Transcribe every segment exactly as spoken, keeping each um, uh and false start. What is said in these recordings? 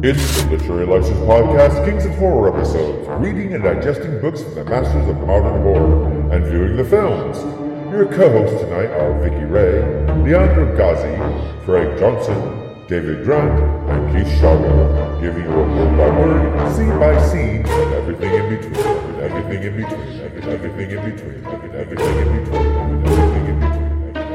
It's the Literary License Podcast, Kings of Horror episodes, reading and digesting books from the masters of modern horror, and viewing the films. Your co-hosts tonight are Vicky Ray, Leandro Ghazi, Craig Johnson, David Grant, and Keith Shago, giving you a word by word, scene by scene, and everything in between, and everything in between, and everything in between, and everything in between, and everything in between, and everything in between, and everything in between.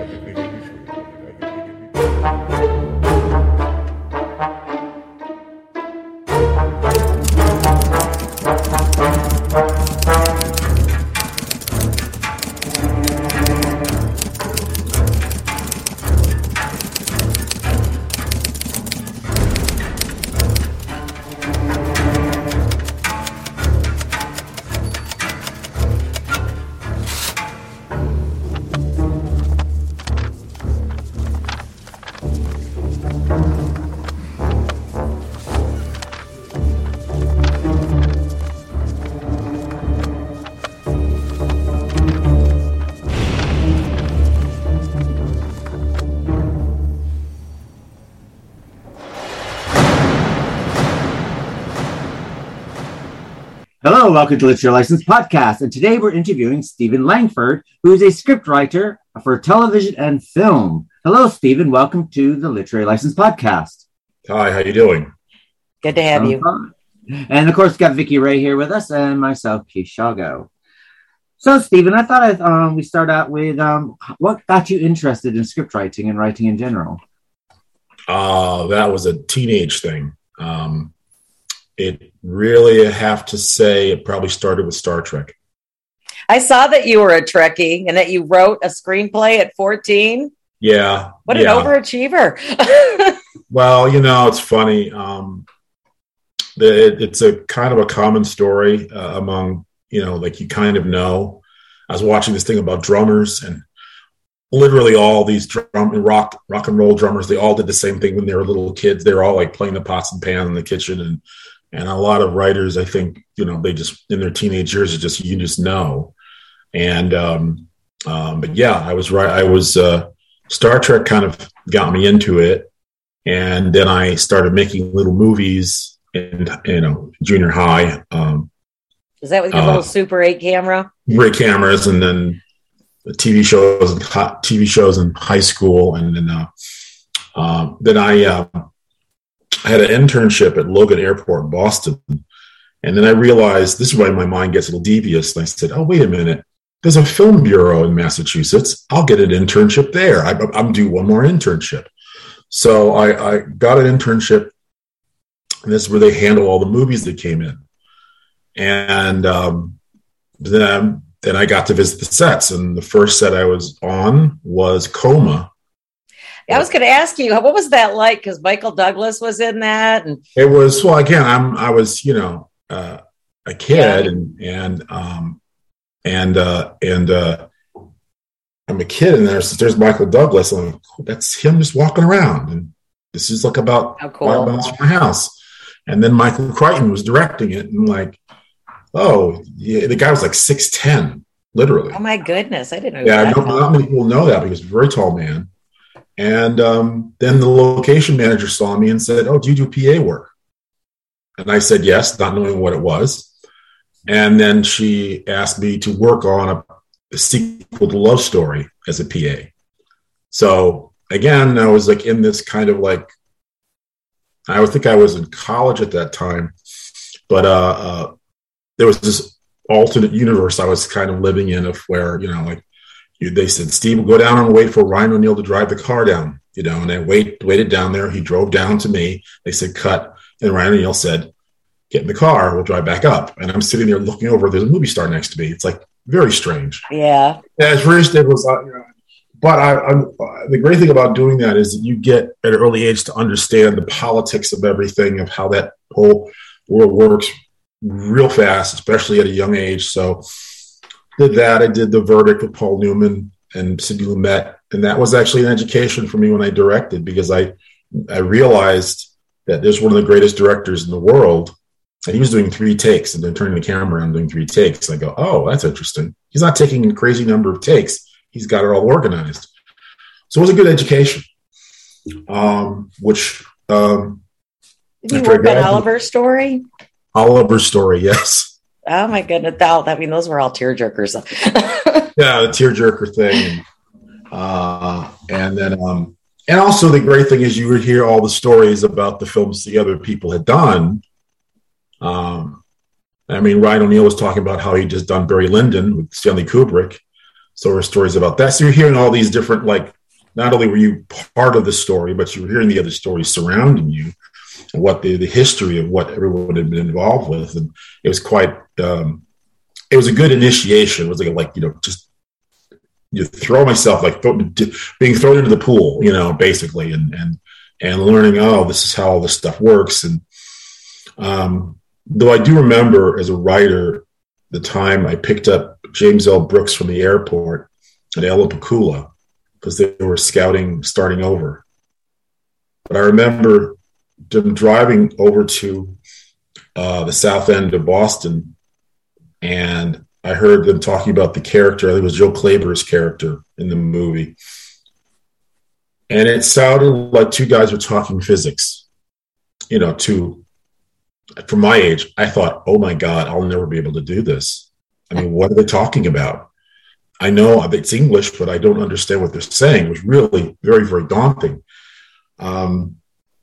Hello, welcome to Literary License Podcast, and today we're interviewing Stephen Langford, who is a scriptwriter for television and film. Hello, Stephen. Welcome to the Literary License Podcast. Hi, how you doing? Good to have I'm you. Fine. And of course, got Vicky Ray here with us, and myself, Keith Shago. So, Stephen, I thought I'd, um, we start out with um, what got you interested in scriptwriting and writing in general? Uh, that was a teenage thing. Um, It really, I have to say, it probably started with Star Trek. I saw that you were a Trekkie and that you wrote a screenplay at fourteen. Yeah. What yeah. an overachiever. Well, you know, it's funny. Um, it, it's a kind of a common story uh, among, you know, like you kind of know. I was watching this thing about drummers, and literally all these drum rock rock and roll drummers, they all did the same thing when they were little kids. They were all like playing the pots and pans in the kitchen, and And a lot of writers, I think, you know, they just, in their teenage years, it's just, you just know. And, um, um, but yeah, I was right. I was, uh, Star Trek kind of got me into it. And then I started making little movies in, you know, junior high. Um, Is that with your uh, little Super eight camera? Great cameras. And then the T V shows, T V shows in high school. And then, uh, um, then I, uh, I had an internship at Logan Airport in Boston. And then I realized, this is why my mind gets a little devious. And I said, oh, wait a minute. There's a film bureau in Massachusetts. I'll get an internship there. I, I'm due one more internship. So I, I got an internship. And this is where they handle all the movies that came in. And um, then, then I got to visit the sets. And the first set I was on was Coma. I was going to ask you, what was that like? Because Michael Douglas was in that, and it was well. Again, I'm I was you know uh, a kid, yeah. and and um, and uh, and uh, I'm a kid, and there's there's Michael Douglas, and I'm like, oh, that's him just walking around, and this is like about How cool. five miles from my house. And then Michael Crichton was directing it, and like, oh, yeah, the guy was like six ten, literally. Oh my goodness, I didn't know. Yeah, that. not, not many people know that because he's a very tall man. And um, then the location manager saw me and said, oh, do you do P A work? And I said, yes, not knowing what it was. And then she asked me to work on a, a sequel to Love Story as a P A. So again, I was like in this kind of like, I would think I was in college at that time, but uh, uh, there was this alternate universe I was kind of living in of where, you know, like, they said, Steve, go down and wait for Ryan O'Neal to drive the car down, you know, and I wait, waited down there. He drove down to me. They said, cut. And Ryan O'Neal said, get in the car. We'll drive back up. And I'm sitting there looking over. There's a movie star next to me. It's like very strange. Yeah. At first it was, uh, you know, but I, I'm, uh, the great thing about doing that is that you get at an early age to understand the politics of everything, of how that whole world works real fast, especially at a young age. So did that. I did The Verdict with Paul Newman and Sidney Lumet. And that was actually an education for me when I directed, because I, I realized that there's one of the greatest directors in the world. And he was doing three takes and then turning the camera around doing three takes. I go, oh, that's interesting. He's not taking a crazy number of takes. He's got it all organized. So it was a good education, um, which um, Did you work on Oliver's Story? Oliver's Story, yes. Oh my goodness! That, I mean, those were all tearjerkers. Yeah, the tearjerker thing, uh, and then, um, and also the great thing is you would hear all the stories about the films the other people had done. Um, I mean, Ryan O'Neal was talking about how he just done Barry Lyndon with Stanley Kubrick. So there were stories about that. So you're hearing all these different, like, not only were you part of the story, but you were hearing the other stories surrounding you and what the, the history of what everyone had been involved with. And it was quite, um, it was a good initiation. It was like, like, you know, just you throw myself, like th- being thrown into the pool, you know, basically, and, and, and learning, oh, this is how all this stuff works. And, um, though I do remember as a writer, the time I picked up James L. Brooks from the airport at Elapakula because they were scouting starting over. But I remember them driving over to uh, the south end of Boston, and I heard them talking about the character. I think it was Joe Klaber's character in the movie. And it sounded like two guys were talking physics, you know, two. From my age, I thought, oh my God, I'll never be able to do this. I mean, what are they talking about? I know it's English, but I don't understand what they're saying. It was really very, very daunting. Um,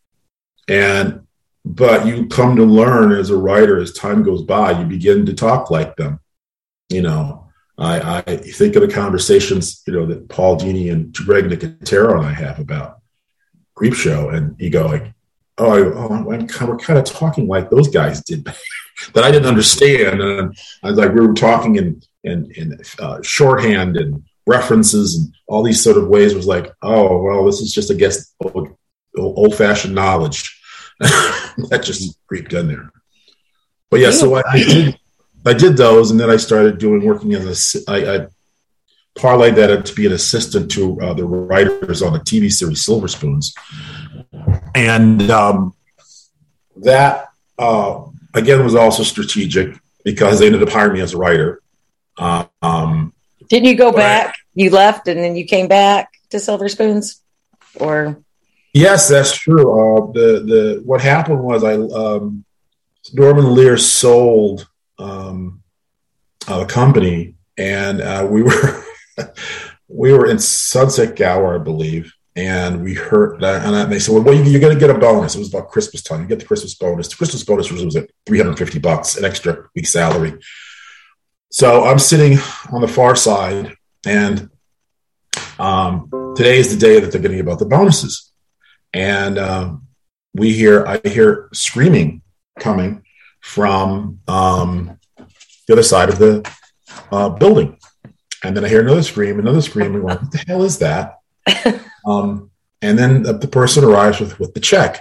and, but you come to learn as a writer, as time goes by, you begin to talk like them. You know, I, I think of the conversations, you know, that Paul Dini and Greg Nicotero and I have about Creepshow, and you go like, oh, I, oh I'm kind of, we're kind of talking like those guys did that I didn't understand. And I was like, we were talking in, in, in uh, shorthand and references and all these sort of ways. It was like, oh, well, this is just, I guess, old, old fashioned knowledge that just creeped in there. But yeah, so I, I did, I did those. And then I started doing, working as a, I, I parlayed that to be an assistant to uh, the writers on the T V series Silver Spoons. And um, that, uh, again, was also strategic because they ended up hiring me as a writer. Uh, um, Didn't you go back? I, you left and then you came back to Silver Spoons? Or yes, that's true. Uh, the the what happened was I um, Norman Lear sold um, a company, and uh, we were we were in Sunset Gower, I believe. And we heard that, and they said, well, you, you're going to get a bonus. It was about Christmas time. You get the Christmas bonus. The Christmas bonus was, was like three hundred fifty bucks, an extra week salary. So I'm sitting on the far side, and um, today is the day that they're going to give out the bonuses. And um, we hear, I hear screaming coming from um, the other side of the uh, building. And then I hear another scream, another scream. And we're like, what the hell is that? Um, and then the, the person arrives with, with the check,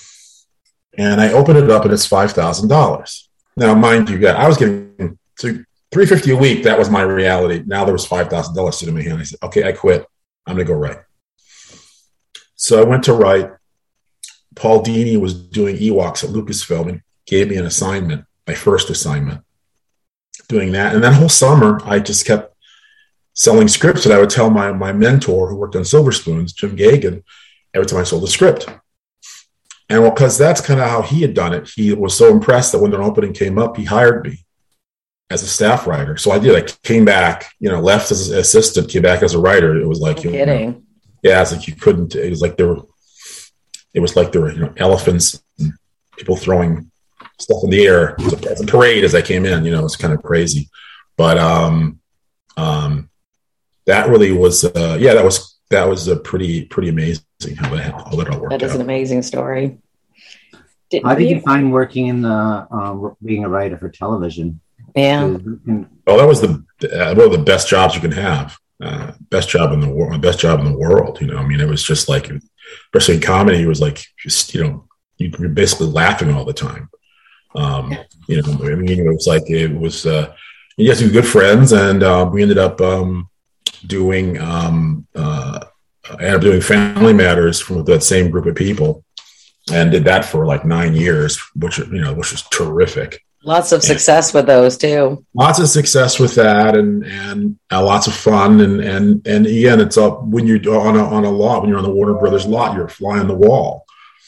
and I open it up, and it's five thousand dollars. Now, mind you, I was getting three hundred fifty dollars a week. That was my reality. Now there was five thousand dollars sitting in my hand. I said, okay, I quit. I'm going to go write. So I went to write. Paul Dini was doing Ewoks at Lucasfilm and gave me an assignment, my first assignment, doing that. And that whole summer, I just kept selling scripts, and I would tell my my mentor who worked on Silver Spoons, Jim Gagan, every time I sold a script. And well, because that's kind of how he had done it, he was so impressed that when an opening came up, he hired me as a staff writer. So I did. I came back, you know, left as an assistant, came back as a writer. It was like, no you kidding. know, yeah, it's like you couldn't. It was like there were, it was like there were, you know, elephants and people throwing stuff in the air. It was a, it was a parade as I came in. You know, it's kind of crazy, but um, um. That really was, uh, yeah, that was that was a pretty pretty amazing how that, how that all worked out. That is an amazing story. Did how did you find working in the uh, being a writer for television? Yeah. Oh, that was the uh, one of the best jobs you can have. Uh, best job in the world. Best job in the world. You know, I mean, it was just like, especially in comedy, it was like just, you know, you were basically laughing all the time. Um, you know, I mean, it was like it was. Uh, you had some good friends, and uh, we ended up. Um, doing um uh I ended up doing Family Matters from that same group of people, and did that for like nine years, which, you know, which was terrific. Lots of success and with those too. Lots of success with that, and and uh, lots of fun, and and and again, it's up when you're on a on a lot when you're on the Warner Brothers lot, you're a fly on the wall.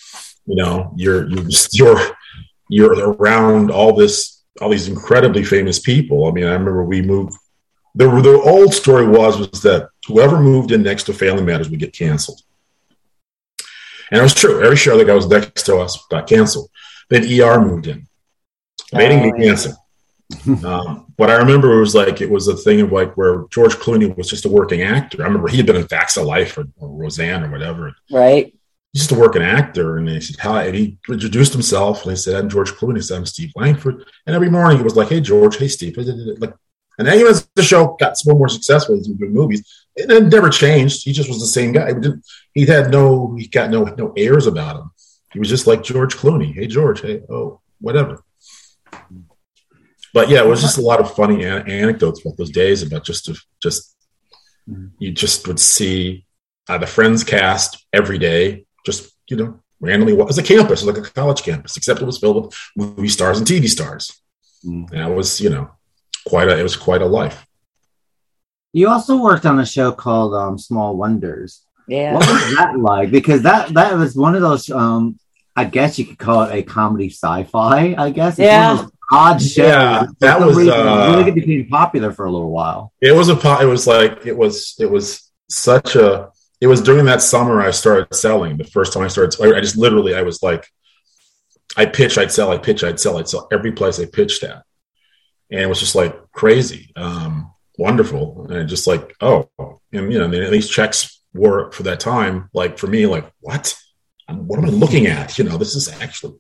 You know, you're you're just, you're you're around all this all these incredibly famous people. I mean, I remember we moved. The the old story was was that whoever moved in next to Family Matters would get canceled, and it was true. Every show that guy was next to us got canceled. Then E R moved in. They didn't get canceled. um, but I remember it was like it was a thing of like where George Clooney was just a working actor. I remember he had been in Facts of Life or, or Roseanne or whatever. Right. He's just a working actor, and they said, "Hi." And he introduced himself, and they said, "I'm George Clooney." He said, "I'm Steve Langford." And every morning he was like, "Hey, George. Hey, Steve." Like, and then as the show got more and more successful, he was doing movies. It, it never changed. He just was the same guy. He didn't. He had no. He got no no airs about him. He was just like George Clooney. Hey, George. Hey, oh, whatever. But yeah, it was just a lot of funny an- anecdotes about those days about just to, just you just would see uh, the Friends cast every day, just you know randomly. It was a campus, it was like a college campus, except it was filled with movie stars and T V stars. Mm. And it was you know quite a it was quite a life. You also worked on a show called um, Small Wonders. Yeah, what was that like? Because that that was one of those. Um, I guess you could call it a comedy sci-fi. I guess. It's yeah. One of those odd show. Yeah, that was uh, really became popular for a little while. It was a it was like it was it was such a it was during that summer I started selling. The first time I started, I just literally I was like, I pitch, I'd sell, I pitch, I'd sell, I'd sell every place I pitched at, and it was just like crazy, um, wonderful, and just like oh, and you know, and these checks were for that time like for me like what, what am I looking at? You know, this is actually.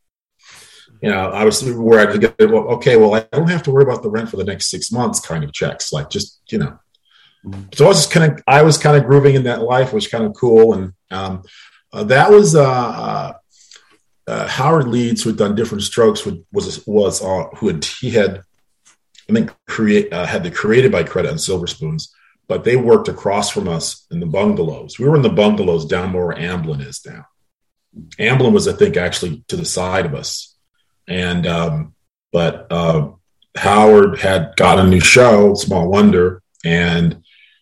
You know, I was where I get, well, okay, well, I don't have to worry about the rent for the next six months kind of checks. Like just, you know, so I was just kind of, I was kind of grooving in that life, which was kind of cool. And um, uh, that was uh, uh, uh, Howard Leeds, who had done Different Strokes, would, was, was uh, who had, he had, I think, create, uh, had the Created by Credit and Silver Spoons, but they worked across from us in the bungalows. We were in the bungalows down where Amblin is now. Amblin was, I think, actually to the side of us. And, um, but, uh, Howard had got a new show, Small Wonder. And,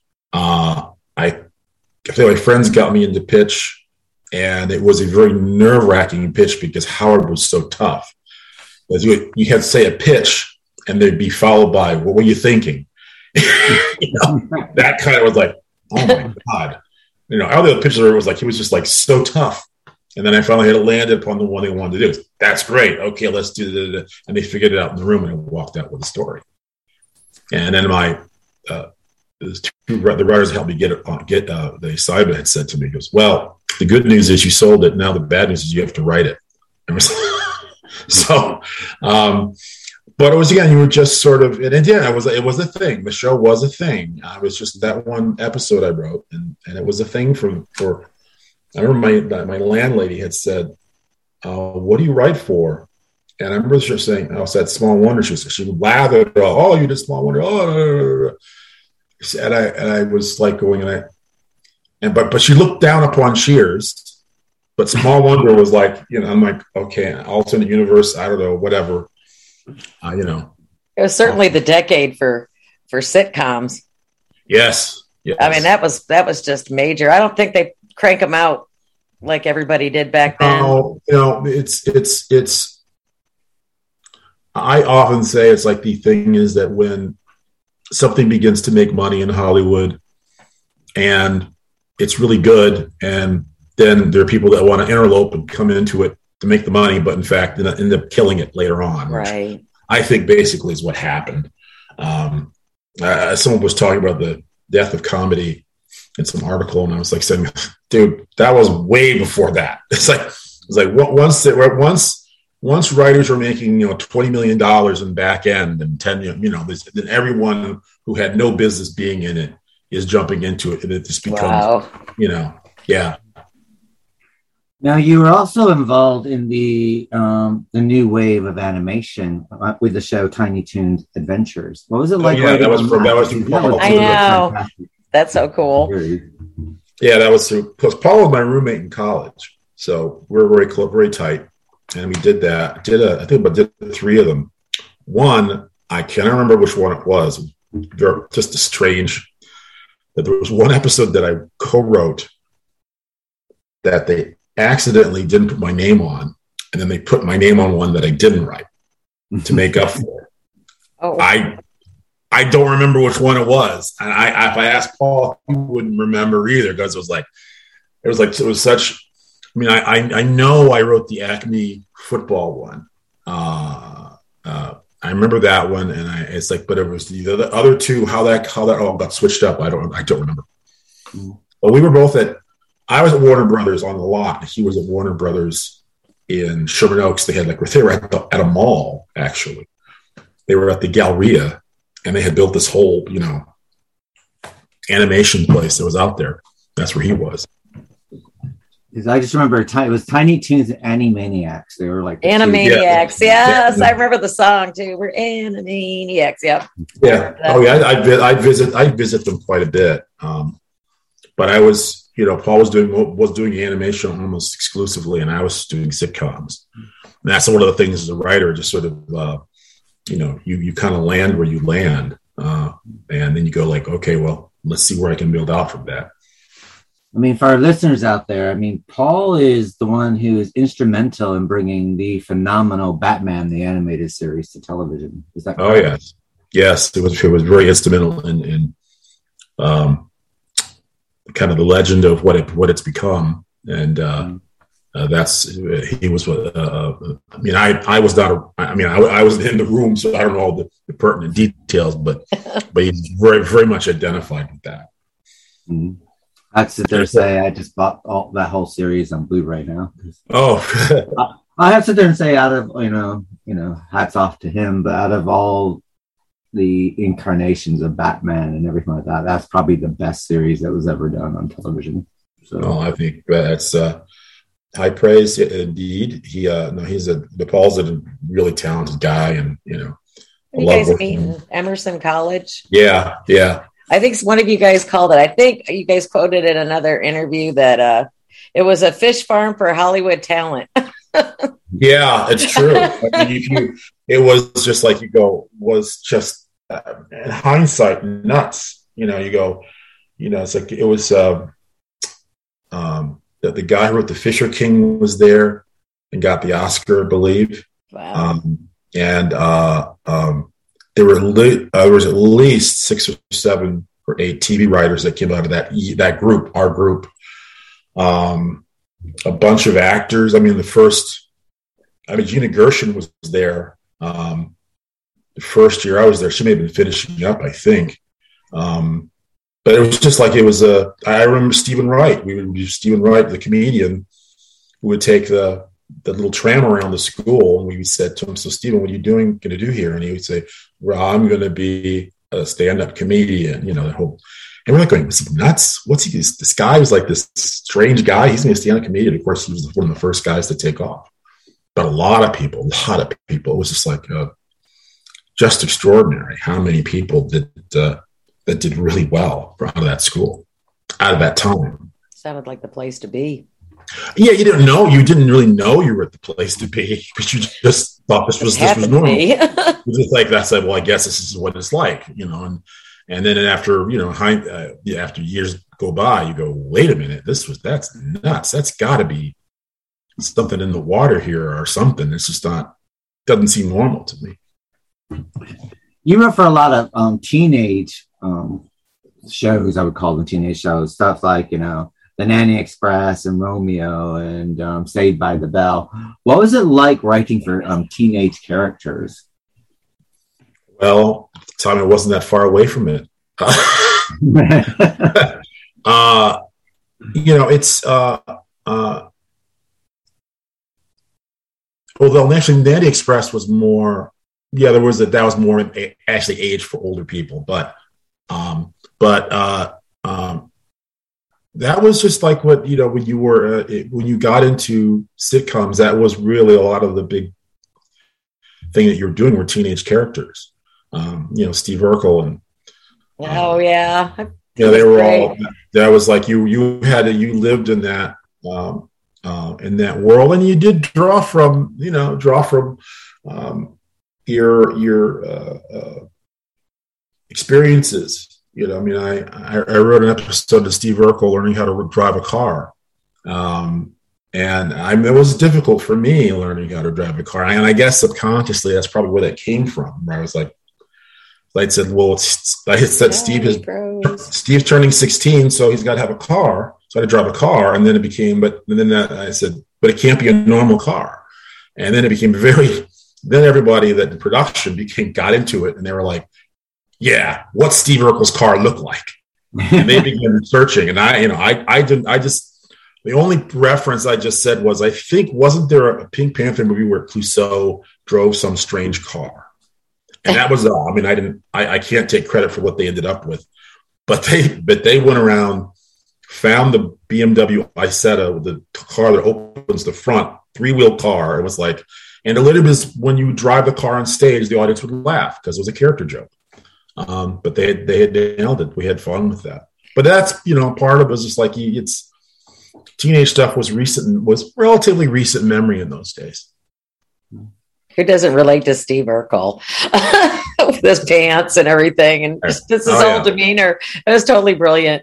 uh, I, I feel like Friends got me into pitch, and it was a very nerve wracking pitch because Howard was so tough. As you, you had to say a pitch and they'd be followed by, what were you thinking? you know, that kind of was like, oh my God, you know, all the other pitches were, it was like, he was just like so tough. And then I finally had to land upon the one they wanted to do. That's great. Okay, let's do that. And they figured it out in the room, and I walked out with a story. And then my uh, two, the writers helped me get it on. Get uh, the assignment had said to me, he goes, "Well, the good news is you sold it. Now the bad news is you have to write it." And was, so, um, but it was again, you were just sort of, and yeah, it was it was a thing. The show was a thing. I was just that one episode I wrote, and and it was a thing for for. I remember my my landlady had said, uh, "What do you write for?" And I remember her saying, "I said Small Wonder." She was, she lathered, "Oh, you did Small Wonder." Oh, and I and I was like going, and I and but but she looked down upon Cheers, but Small Wonder was like, you know, I'm like, okay, alternate universe, I don't know, whatever, uh, you know. It was certainly the decade for for sitcoms. Yes, yes. I mean, that was that was just major. I don't think they crank them out like everybody did back then. Oh, you know, it's it's it's. I often say it's like the thing is that when something begins to make money in Hollywood, and it's really good, and then there are people that want to interlope and come into it to make the money, but in fact end up killing it later on. Right. I think basically is what happened. Um, uh, someone was talking about the death of comedy in some article, and I was like saying, dude, that was way before that. It's like, it's like once, once, once writers were making, you know, twenty million dollars in back end and ten, you know, then everyone who had no business being in it is jumping into it. And it just becomes, wow. you know, yeah. Now you were also involved in the, um, the new wave of animation uh, with the show Tiny Toons Adventures. What was it like? Oh, yeah, that was, from, that was from Paul. I know. That's so cool. Yeah, that was through, because Paul was my roommate in college. So we we're very close, very tight. And we did that. Did a, I think I did three of them. One, I can't remember which one it was. Just a strange, that there was one episode that I co-wrote that they accidentally didn't put my name on, and then they put my name on one that I didn't write to make up for it. Oh, I I don't remember which one it was, and I, I if I asked Paul, he wouldn't remember either because it was like it was like it was such. I mean, I I, I know I wrote the Acme football one. Uh, uh, I remember that one, and I it's like, but it was the other, other two. How that how that all got switched up, I don't I don't remember. Mm. But we were both at. I was at Warner Brothers on the lot. He was at Warner Brothers in Sherman Oaks. They had like they were at, the, at a mall actually. They were at the Galleria, and they had built this whole you know animation place that was out there. That's where he was. I just remember it was Tiny Toons and Animaniacs. They were like the Animaniacs. Yeah. Yes, yeah. I remember the song too. We're Animaniacs. Yep. Yeah. Oh yeah. I'd, I'd visit. I'd visit them quite a bit. Um, but I was, you know, Paul was doing was doing animation almost exclusively, and I was doing sitcoms. And that's one of the things as a writer, just sort of, uh, you know, you you kind of land where you land, uh, and then you go like, okay, well, let's see where I can build out from that. I mean, for our listeners out there, I mean, Paul is the one who is instrumental in bringing the phenomenal Batman, the animated series, to television. Is that correct? Oh, yes. Yes, it was, it was very instrumental in, in um, kind of the legend of what it what it's become. And uh, mm-hmm. uh, that's, he was, uh, I mean, I, I was not, a, I mean, I, I was in the room, so I don't know all the, the pertinent details, but, but he's very, very much identified with that. Mm-hmm. I'd sit there and say I just bought all that whole series on Blu-ray now. Oh, I, I have to sit there and say, out of you know, you know, hats off to him. But out of all the incarnations of Batman and everything like that, that's probably the best series that was ever done on television. So, oh, I think that's uh, high praise indeed. He, uh, no, he's a the Paul's a really talented guy, and you know, you guys meet in Emerson College. Yeah, yeah. I think one of you guys called it. I think you guys quoted in another interview that uh, it was a fish farm for Hollywood talent. Yeah, it's true. I mean, you, it was just like you go, was just uh, in hindsight nuts. You know, you go, you know, it's like it was uh, um, the, the guy who wrote The Fisher King was there and got the Oscar, I believe. Wow. Um, and uh, um, There were li- uh, there was at least six or seven or eight T V writers that came out of that that group, our group. Um, a bunch of actors. I mean, the first, I mean, Gina Gershon was there. Um, the first year I was there, she may have been finishing up, I think. Um, but it was just like it was a. I remember Stephen Wright. We would Stephen Wright, the comedian, who would take the. the little tram around the school, and we said to him, so Stephen, what are you doing going to do here? And he would say, well, I'm going to be a stand-up comedian, you know, the whole, and we're like going, is he nuts? What's he, this, this guy was like this strange guy. He's going to be a stand-up comedian. Of course, he was one of the first guys to take off, but a lot of people, a lot of people, it was just like, uh, just extraordinary how many people did, uh, that did really well out of that school, out of that time. Sounded like the place to be. Yeah, you didn't know. You didn't really know you were at the place to be, but you just thought this was this was normal. It was just like that's like, well, I guess this is what it's like, you know. And and then after you know, high, uh, after years go by, you go, wait a minute, this was that's nuts. That's got to be something in the water here or something. It's just not doesn't seem normal to me. You wrote for a lot of um, teenage um, shows. I would call them teenage shows. Stuff like you know. The Nanny Express and Romeo and um, Saved by the Bell. What was it like writing for um, teenage characters? Well, at the time, I wasn't that far away from it. uh, you know, it's uh, uh, although actually Nanny Express was more. Yeah, there was a, that was more actually age for older people, but um, but uh, um. That was just like what, you know, when you were, uh, it, when you got into sitcoms, that was really a lot of the big thing that you were doing were teenage characters. Um, you know, Steve Urkel and. Oh, uh, yeah. Yeah, they were great. all, that was like you, you had, to, you lived in that, um, uh, in that world. And you did draw from, you know, draw from um, your, your uh, uh, experiences. You know, I mean, I, I, I wrote an episode of Steve Urkel learning how to drive a car. Um, And I mean, it was difficult for me learning how to drive a car. And I guess subconsciously, that's probably where that came from. Where I was like, I said, well, it's, I said, yeah, Steve is Steve's turning sixteen, so he's got to have a car. So I had to drive a car. And then it became, but and then that, I said, but it can't be a normal car. And then it became very, then everybody that in production became, got into it. And they were like, yeah, what's Steve Urkel's car look like? And they began researching. And I, you know, I, I didn't, I just, the only reference I just said was, I think, wasn't there a Pink Panther movie where Clouseau drove some strange car? And that was all. I mean, I didn't, I, I can't take credit for what they ended up with, but they, but they went around, found the B M W Isetta, the car that opens the front, three-wheel car. It was like, and it literally was when you drive the car on stage, the audience would laugh because it was a character joke. Um, but they had, they had nailed it. We had fun with that. But that's, you know, part of it was just like, it's, teenage stuff was recent, was relatively recent memory in those days. Who doesn't relate to Steve Urkel with his pants and everything, and just, just his oh, whole yeah. demeanor? It was totally brilliant.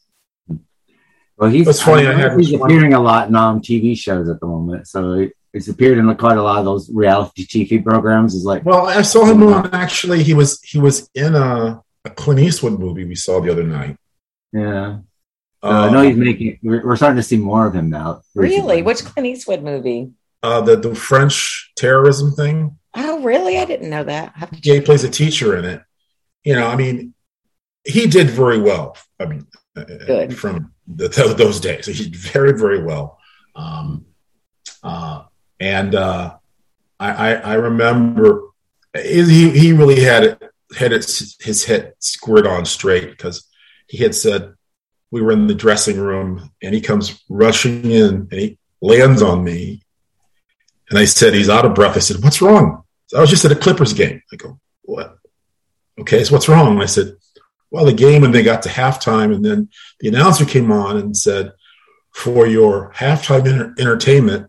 Well, he's, That's funny. I, I had he's appearing a lot in um, T V shows at the moment, so he's appeared in quite a lot of those reality T V programs. Is like, well, I saw him on actually. He was he was in a, a Clint Eastwood movie we saw the other night. Yeah. Uh, I know he's making. We're, we're starting to see more of him now. Recently. Really? Which Clint Eastwood movie? Uh, the the French terrorism thing. Oh, really? I didn't know that. Yeah, he plays a teacher in it. You know, I mean, he did very well. I mean, good from the, those days. He did very, very well. Um, uh, and uh, I, I, I remember he he really had it had it, his head squared on straight, because he had said, we were in the dressing room and he comes rushing in and he lands on me. And I said, he's out of breath. I said, what's wrong? So I was just at a Clippers game. I go, what? Okay, so what's wrong? And I said, well, the game, and they got to halftime, and then the announcer came on and said, for your halftime enter- entertainment,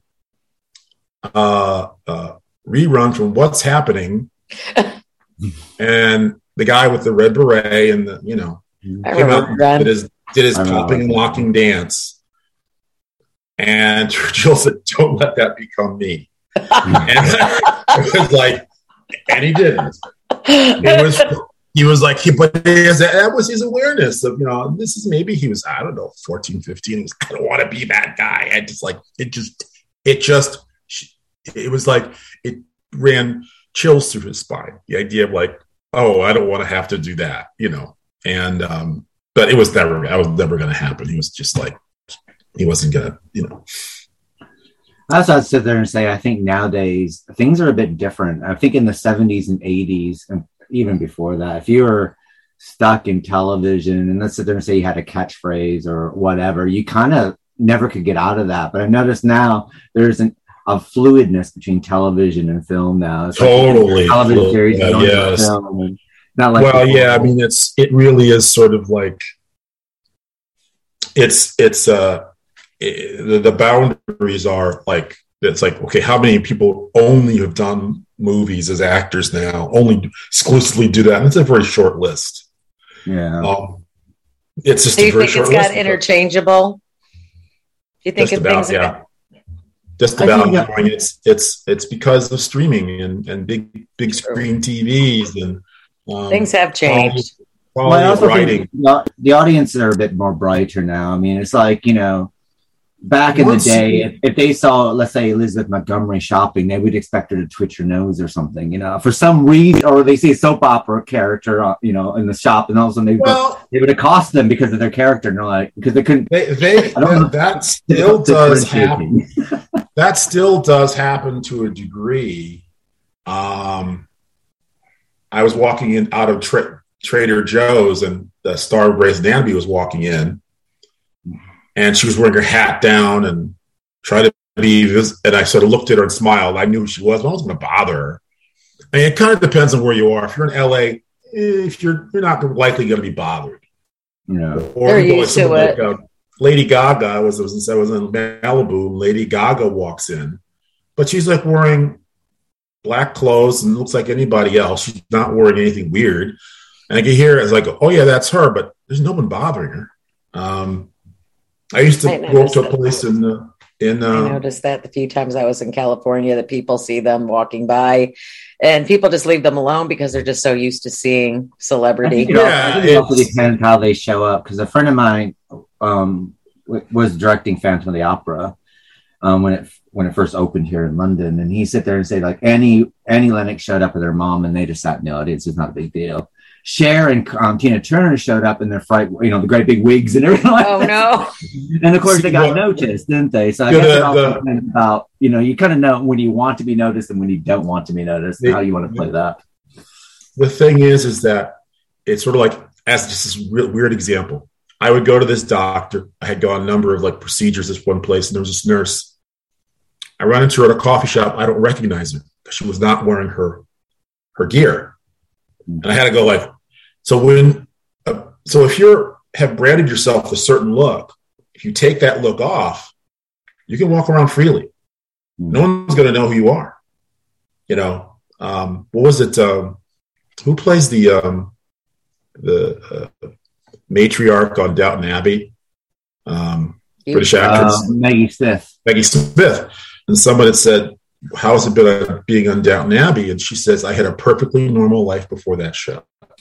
uh, uh, rerun from What's Happening. And the guy with the red beret and the, you know, I came out and did his, did his popping and locking dance. And Jill said, don't let that become me. And I was like, and he didn't. It was, he was like, he, but that was his awareness of, you know, this is maybe he was, I don't know, fourteen, fifteen. He was, I don't want to be that guy. I just like, it just, it just, it was like, it ran chills through his spine. The idea of like, oh, I don't want to have to do that, you know. And, um, but it was never, I was never going to happen. He was just like, he wasn't going to, you know. That's what I'd sit there and say, I think nowadays things are a bit different. I think in the seventies and eighties, and even before that, if you were stuck in television and let's sit there and say you had a catchphrase or whatever, you kind of never could get out of that. But I've noticed now there's an, a fluidness between television and film now. It's totally. Like television series, uh, yes. film and not like well, yeah, I mean, it's, it really is sort of like, it's, it's, uh, it, the, the boundaries are like, it's like, okay, how many people only have done movies as actors now, only exclusively do that? And it's a very short list. Yeah. Um, it's just Do you a very think short it's got list. interchangeable? Do you think just it about, things yeah. Just about. I mean, it's it's it's because of streaming and, and big big screen T Vs and um, things have changed. Well, I also think the audiences are a bit more brighter now. I mean, it's like, you know, back in the day, if, if they saw, let's say, Elizabeth Montgomery shopping, they would expect her to twitch her nose or something, you know, for some reason, or they see a soap opera character, uh, you know, in the shop, and all of a sudden they, well, go, they would accost them because of their character, and they're like, because they couldn't. They, they I don't that, know. that still does happen. That still does happen to a degree. Um, I was walking in out of tra- Trader Joe's, and the star of Grace Danby was walking in. And she was wearing her hat down and tried to be this. And I sort of looked at her and smiled. I knew who she was, but I wasn't going to bother her. I mean, it kind of depends on where you are. If you're in L A, if you're you're not likely going to be bothered. Yeah, or they're used to it. Like, uh, Lady Gaga I was, was I was in Malibu. Lady Gaga walks in, but she's like wearing black clothes and looks like anybody else. She's not wearing anything weird. And I can hear it as like, oh yeah, that's her, but there's no one bothering her. Um, I used to I go up to a place in uh, In uh, I noticed that the few times I was in California, that people see them walking by, and people just leave them alone because they're just so used to seeing celebrity. I think it, Yeah, also, I think it also it's- depends how they show up. Because a friend of mine um, w- was directing Phantom of the Opera um, when it when it first opened here in London, and he sit there and say like Annie Annie Lennox showed up with her mom, and they just sat in the audience. It's not a big deal. Cher and um, Tina Turner showed up in their fright, you know, the great big wigs and everything like Oh that. no! And of course, they got What- noticed, didn't they? So I Yeah, guess the- it also the- depends about, you know, you kind of know when you want to be noticed and when you don't want to be noticed, and The- how you want to play that. the thing is, is that it's sort of like, as just this real weird example. I would go to this doctor. I had gone a number of like procedures this one place, and there was this nurse. I run into her at a coffee shop. I don't recognize her because she was not wearing her her gear, and I had to go like, so when, uh, so if you're have branded yourself a certain look, if you take that look off, you can walk around freely. No one's going to know who you are. You know, um, what was it? Um, who plays the um, the uh, matriarch on Downton Abbey? Um, You- British actress Uh, Maggie Smith. Maggie Smith. And someone had said, "How's it been uh, being on Downton Abbey?" And she says, "I had a perfectly normal life before that show."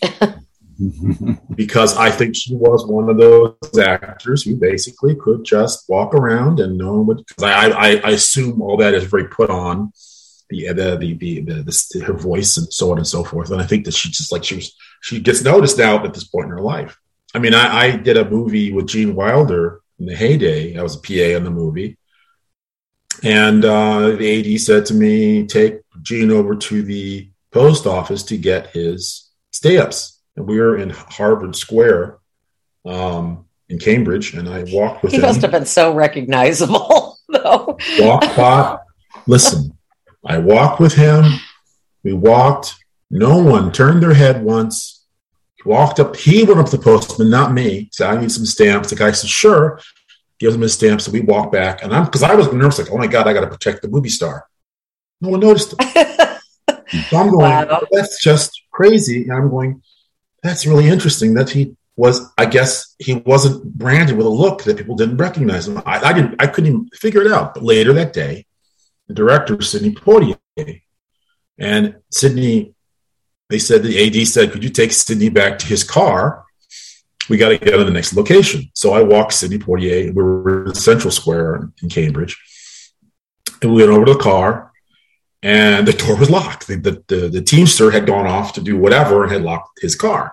Because I think she was one of those actors who basically could just walk around and no one would. Because I, I, I assume all that is very put on, the the the, the, the, the her voice and so on and so forth. And I think that she just like she was she gets noticed now at this point in her life. I mean, I, I did a movie with Gene Wilder in the heyday. I was a P A on the movie, and uh, the A D said to me, "Take Gene over to the post office to get his stay-ups." And we were in Harvard Square um, in Cambridge, and I walked with He him. must have been so recognizable, though. Walked by. Listen, I walked with him. We walked. No one turned their head once. He walked up. He went up to the postman, not me. Said, "I need some stamps." The guy said, "Sure." Gives him his stamps, so we walked back. And I'm because I was nervous, like, "Oh my God, I got to protect the movie star." No one noticed him. So I'm going, Wow. "That's just crazy." And I'm going, "That's really interesting that he was, I guess he wasn't branded with a look that people didn't recognize him." I, I didn't, I couldn't even figure it out. But later that day, the director, Sidney Poitier, and Sidney, they said, the A D said, "Could you take Sidney back to his car? We got to get on the next location." So I walked Sidney Poitier. We were in Central Square in Cambridge. And we went over to the car, and the door was locked. The, the, the, the Teamster had gone off to do whatever and had locked his car.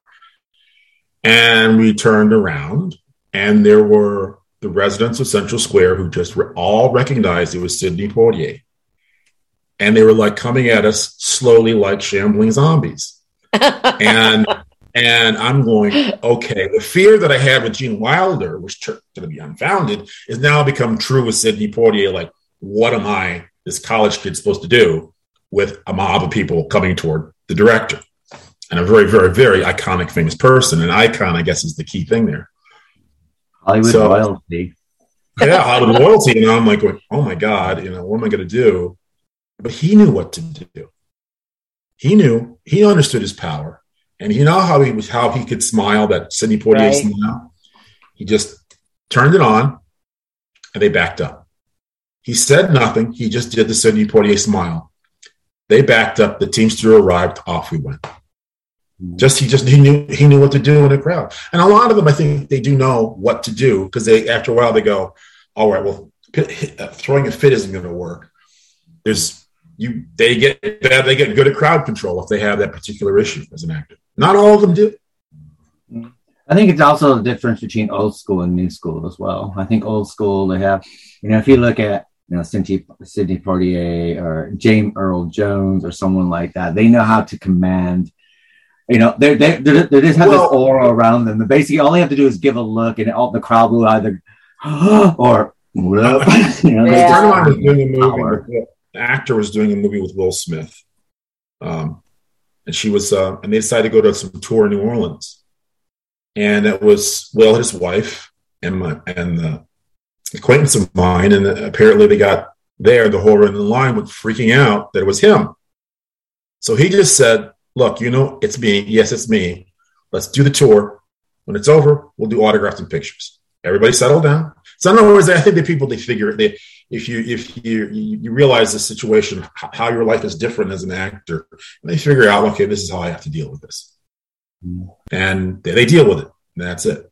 And we turned around, and there were the residents of Central Square who just re- all recognized it was Sidney Poitier. And they were like coming at us slowly like shambling zombies. And and I'm going, okay, the fear that I had with Gene Wilder, which turned out to be unfounded, is now become true with Sidney Poitier. Like, what am I, this college kid, supposed to do with a mob of people coming toward the director? And a very, very, very iconic, famous person. And icon, I guess, is the key thing there. Hollywood So- royalty. Yeah, Hollywood loyalty. And I'm like, going, oh my God, you know, what am I going to do? But he knew what to do. He knew, he understood his power. And you know how he was, how he could smile, that Sidney Poitier Right. smile. He just turned it on, and they backed up. He said nothing. He just did the Sidney Poitier smile. They backed up. The Teamster arrived. Off we went. Just he just he knew he knew what to do in a crowd. And a lot of them, I think, they do know what to do because they after a while they go, all right, well, pit, uh, throwing a fit isn't going to work. There's you they get bad. They get good at crowd control if they have that particular issue as an actor. Not all of them do. I think it's also the difference between old school and new school as well. I think old school, they have, you know, if you look at, you know, Sidney, Sidney Poitier or James Earl Jones or someone like that, they know how to command, you know, they they they just have Well- this aura around them. And basically, all they have to do is give a look, and all the crowd will either or what up, you know, they A Yeah. friend of just- mine was doing a movie. Power. With, the actor was doing a movie with Will Smith, um, and she was, uh, and they decided to go to some tour in New Orleans, and it was Will, his wife, and my and the acquaintance of mine, and apparently they got there. The whole in the line was freaking out that it was him. So he just said, "Look, you know, it's me. Yes, it's me. Let's do the tour. When it's over, we'll do autographs and pictures." Everybody settled down. So in other words, I think the people, they figure they, if you if you you realize the situation, how your life is different as an actor, and they figure out, okay, this is how I have to deal with this, mm. and they, they deal with it. And that's it.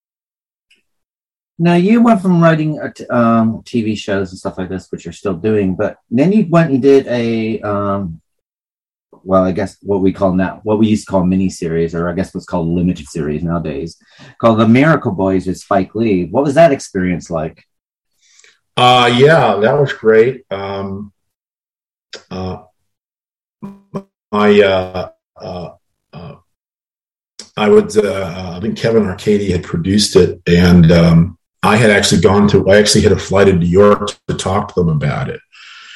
Now you went from writing um, T V shows and stuff like this, which you're still doing, but then you went and did a, um, well, I guess what we call now, what we used to call miniseries, or I guess what's called limited series nowadays, called The Miracle Boys with Spike Lee. What was that experience like? Uh, yeah, that was great. Um, uh, I, uh, uh, uh, I would, uh, I think Kevin Arcady had produced it, and um, I had actually gone to, I actually had a flight to New York to talk to them about it.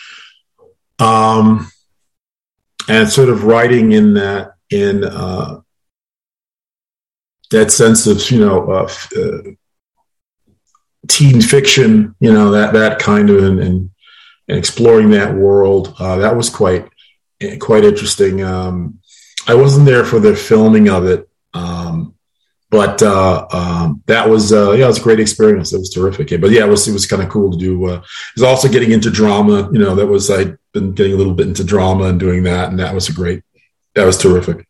Um, and sort of writing in that, in uh, that sense of, you know, uh, uh, teen fiction, you know, that, that kind of, and, and exploring that world. Uh, that was quite, quite interesting. Um, I wasn't there for the filming of it. Um, but, uh, um, that was, uh, yeah, it was a great experience. It was terrific. Yeah, but yeah, it was, it was kind of cool to do. Uh, it was also getting into drama, you know, that was, I'd been getting a little bit into drama and doing that. And that was a great, that was terrific.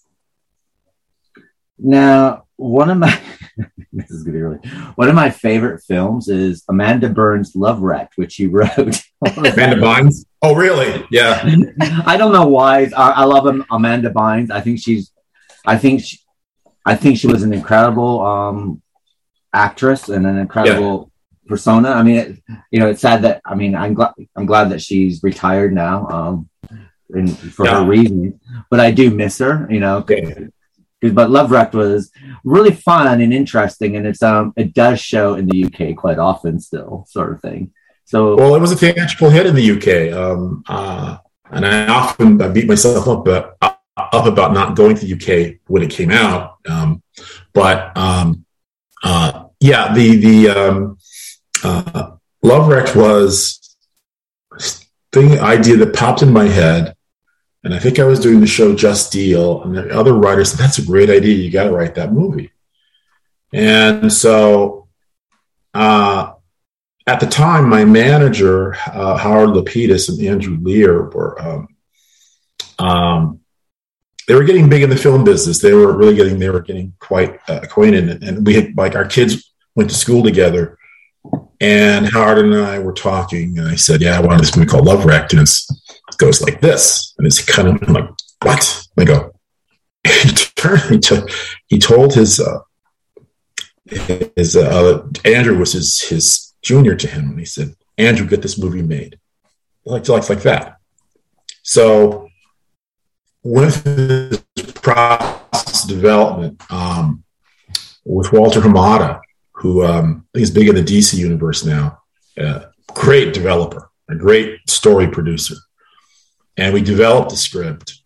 Now, one of my, this is going to be really, one of my favorite films is Amanda Bynes' Love Wrecked, which you wrote. Amanda Bynes? Oh, really? Yeah. I don't know why. I, I love Amanda Bynes. I think she's, I think she, I think she was an incredible um, actress and an incredible yeah. persona. I mean, it, you know, it's sad that, I mean, I'm glad, I'm glad that she's retired now um, and for yeah. her reasons, but I do miss her, you know, okay. But Love Wrecked was really fun and interesting. And it's, um, it does show in the U K quite often still, sort of thing. So, well, it was a theatrical hit in the U K. Um, uh, and I often I beat myself up, but uh, up about not going to the U K when it came out. Um, but, um, uh, yeah, the, the, um, uh, Love Wrecked was a thing, idea that popped in my head. And I think I was doing the show Just Deal, and the other writers said, that's a great idea. You got to write that movie. And so, uh, at the time, my manager, uh, Howard Lapidus and Andrew Lear were, um, um, they were getting big in the film business. They were really getting, they were getting quite uh, acquainted. And we had, like, our kids went to school together, and Howard and I were talking, and I said, yeah, I wanted this movie called Love Wrecked, and it's, it goes like this. And it's kind of I'm like, what? And I go, he turned, he, took, he told his, uh, his, uh, Andrew was his, his junior to him. And he said, Andrew, get this movie made. Like, like, like that. So with this process of development, um, with Walter Hamada, who um, I think is big in the D C universe now, uh, great developer, a great story producer. And we developed the script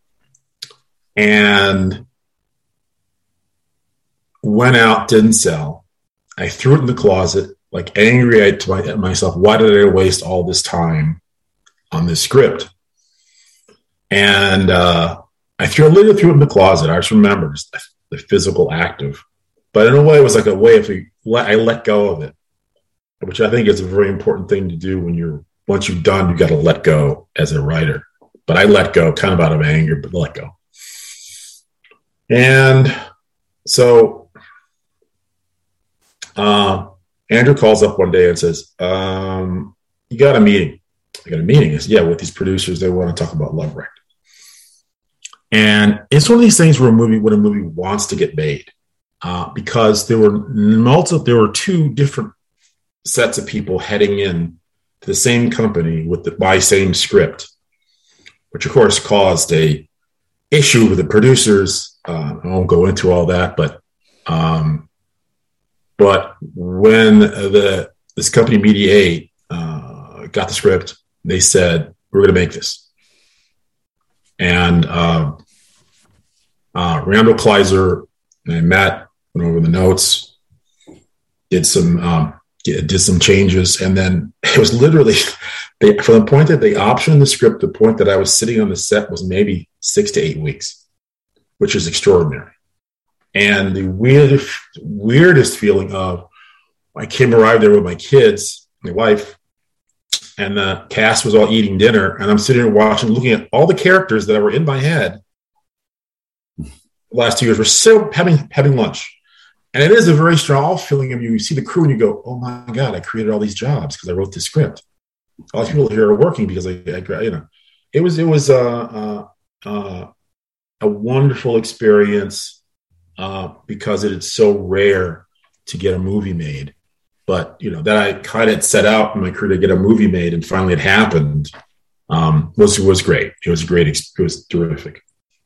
and went out, didn't sell. I threw it in the closet, like angry at, my, at myself. Why did I waste all this time on this script? And uh, I threw, literally threw it in the closet. I just remember just the, the physical act of, but in a way, it was like a way of, I let go of it, which I think is a very important thing to do when you're, once you've done, you got to let go as a writer. But I let go kind of out of anger, but let go. And so uh, Andrew calls up one day and says, um, you got a meeting. I got a meeting. I said, yeah, with these producers, they want to talk about Love Wrecked. And it's one of these things where a movie, when a movie wants to get made, uh, because there were multiple, there were two different sets of people heading in to the same company with the my same script, which of course caused a issue with the producers. Uh, I won't go into all that, but um, but when the this company Media eight uh, got the script, they said we're going to make this, and uh, uh, Randall Kleiser and I met, went over the notes, did some. Um, did some changes, and then it was literally they, from the point that they optioned the script, the point that I was sitting on the set was maybe six to eight weeks, which is extraordinary. And the weirdest, weirdest feeling of I came arrived there with my kids, my wife, and the cast was all eating dinner. And I'm sitting there watching, looking at all the characters that were in my head the last two years. We're still having, having lunch. And it is a very strong feeling of you. You see the crew and you go, oh my God, I created all these jobs because I wrote this script. All these people here are working because I, I you know, it was, it was uh, uh, uh, a wonderful experience uh, because it is so rare to get a movie made. But, you know, that I kind of set out in my career to get a movie made and finally it happened um, was, was great. It was great. It was terrific.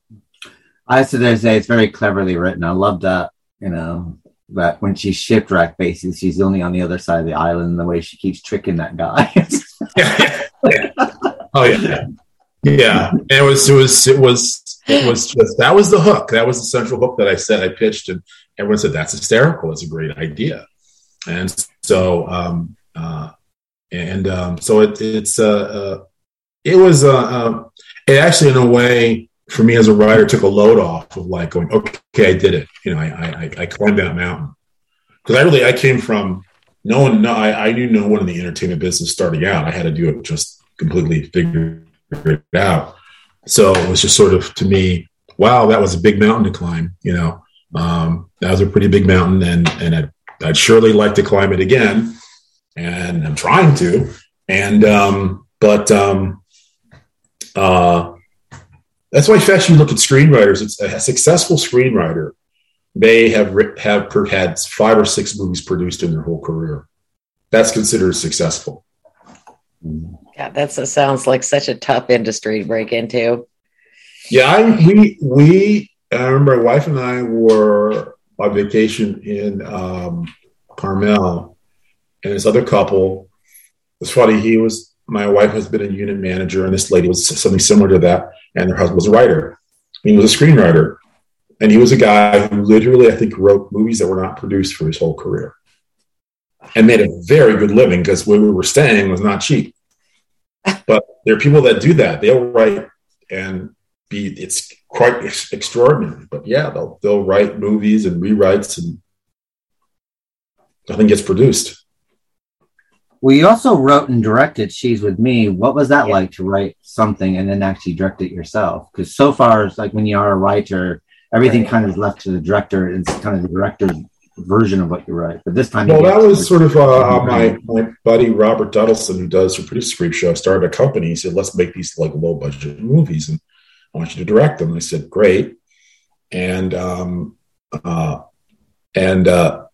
I said to say it's very cleverly written. I love that, you know, that when she's shipwrecked, basically, she's only on the other side of the island, the way she keeps tricking that guy. yeah, yeah. Oh, yeah. Yeah. And it was, it was, it was, it was just, that was the hook. That was the central hook that I said, I pitched, and everyone said, that's hysterical. It's a great idea. And so, um, uh, and, um, so it, it's, uh, uh, it was, uh, uh, it actually, in a way, for me as a writer, took a load off of like going, okay, I did it. You know, I, I, I climbed that mountain. Because I really, I came from no one, no, I, I knew no one in the entertainment business starting out. I had to do it just completely figure it out. So it was just sort of, to me, wow, that was a big mountain to climb. You know, um, that was a pretty big mountain, and and I'd, I'd surely like to climb it again, and I'm trying to. And um, but um, uh, that's why, if you look at screenwriters, it's a successful screenwriter may have have had five or six movies produced in their whole career. That's considered successful. Yeah, that's that sounds like such a tough industry to break into. Yeah, I, we we I remember my wife and I were on vacation in um, Carmel, and this other couple. It's funny. He was my wife has been a unit manager, and this lady was something similar to that, and her husband was a writer. He was a screenwriter. And he was a guy who literally, I think, wrote movies that were not produced for his whole career and made a very good living because where we were staying was not cheap. But there are people that do that. They'll write and be, it's quite ex- extraordinary. But yeah, they'll, they'll write movies and rewrites and nothing gets produced. Well, you also wrote and directed She's With Me. What was that Yeah. like to write something and then actually direct it yourself? Because so far, it's like when you are a writer, everything Right. kind of is left to the director. It's kind of the director's version of what you write. But this time, Well, you that get was to- sort of uh, how my, my buddy Robert Duddleson, who does the Producer Creep show, started a company. He said, let's make these like low budget movies, and I want you to direct them. And I said, great. And, um, uh, and, uh,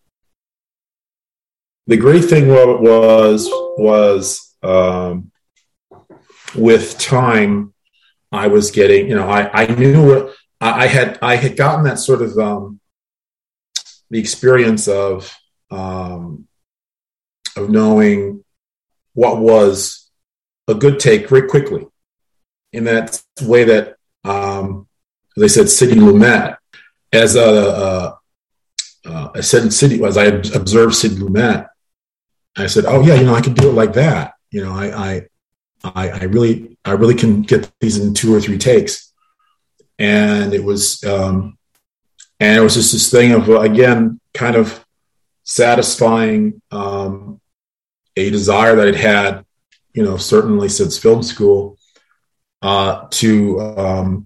the great thing was, was, um, with time, I was getting, you know, I, I knew what, I had I had gotten that sort of um, the experience of um, of knowing what was a good take very quickly, in that way that um, as I said, Sidney Lumet, as a uh, uh, I said Sidney as I observed Sidney Lumet, I said, oh yeah, you know, I could do it like that. You know, I I I, I really I really can get these in two or three takes. And it was, um, and it was just this thing of, again, kind of satisfying um, a desire that I'd had, you know, certainly since film school, uh, to um,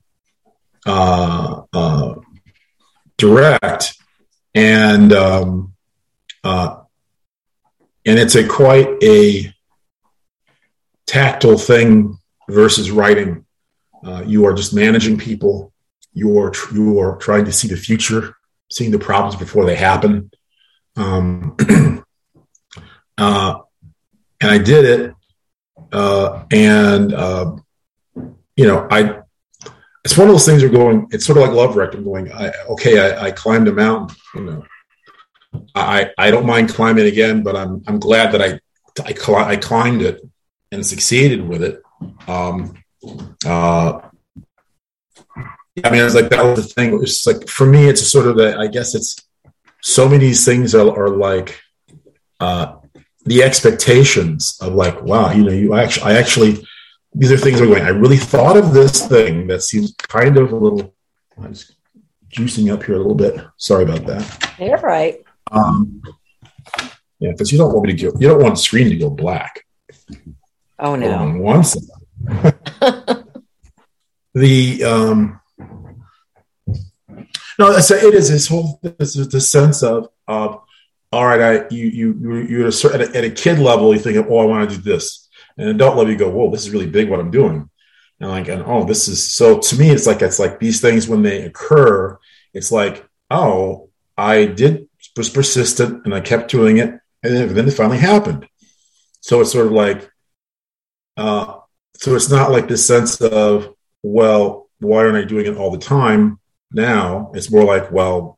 uh, uh, direct, and um, uh, and it's a quite a tactile thing versus writing. Uh, you are just managing people. You are tr- you are trying to see the future, seeing the problems before they happen. Um, uh, and I did it, uh, and uh, you know, I. It's one of those things. You're going. It's sort of like Love Wrecked. I'm going. I, okay, I, I climbed a mountain. You know, I I don't mind climbing again, but I'm I'm glad that I I, cl- I climbed it and succeeded with it. Um, Uh, I mean, it's like that was the thing. It's like for me, it's sort of the. I guess it's so many of these things are, are like uh, the expectations of like, wow, you know, you actually, I actually, these are things I'm going. I really thought of this thing that seems kind of a little. I'm just juicing up here a little bit. Sorry about that. You're right. Um, Yeah, because you don't want me to go. You don't want the screen to go black. Oh no. Once the um, no, so it is this whole this, the sense of of all right, I you you you at a certain at a, at a kid level, you think, oh, I want to do this, and adult level, you go, whoa, this is really big what I'm doing, and like, and oh, this is so. To me, it's like it's like these things when they occur, it's like, oh, I did was persistent and I kept doing it, and then, and then it finally happened. So it's sort of like, uh, so it's not like this sense of, well, why aren't I doing it all the time now? It's more like, well,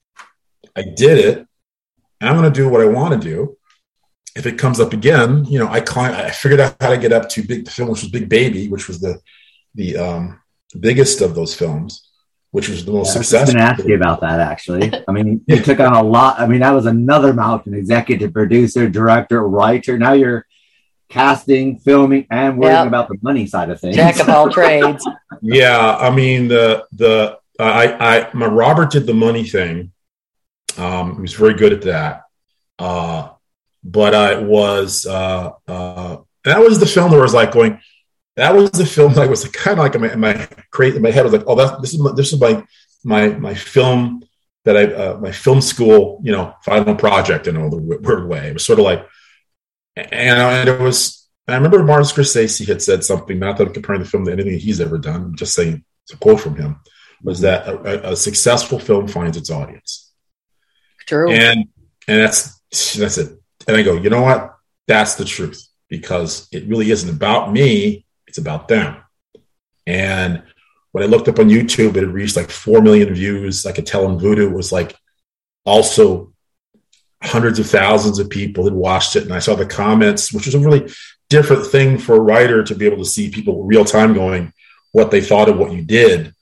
I did it. I'm going to do what I want to do. If it comes up again, you know, I climb, I figured out how to get up to big the film, which was Big Baby, which was the the um, biggest of those films, which was the most yeah, successful. I was going to ask you about that, actually. I mean, you took on a lot. I mean, that was another mountain: executive producer, director, writer. Now you're casting, filming, and worrying yep. about the money side of things. Jack of all trades. Yeah, I mean, the the I I my Robert did the money thing. Um, he was very good at that. Uh, but I was, uh, uh, that was the film where I was like going, that was the film that I was kind of like in my, in my, in my head was like, oh, that's, this is, my, this is my, my, my film that I, uh, my film school, you know, final project in a weird way. It was sort of like, and, and it was, I remember Martin Scorsese had said something, not that I'm comparing the film to anything he's ever done. I'm just saying it's a quote from him, was that a, a successful film finds its audience. True. And and that's that's it. And I go, you know what? That's the truth, because it really isn't about me. It's about them. And when I looked up on YouTube, it had reached like four million views. I could tell on Vudu it was like also hundreds of thousands of people had watched it. And I saw the comments, which was a really different thing for a writer to be able to see people real time going what they thought of what you did.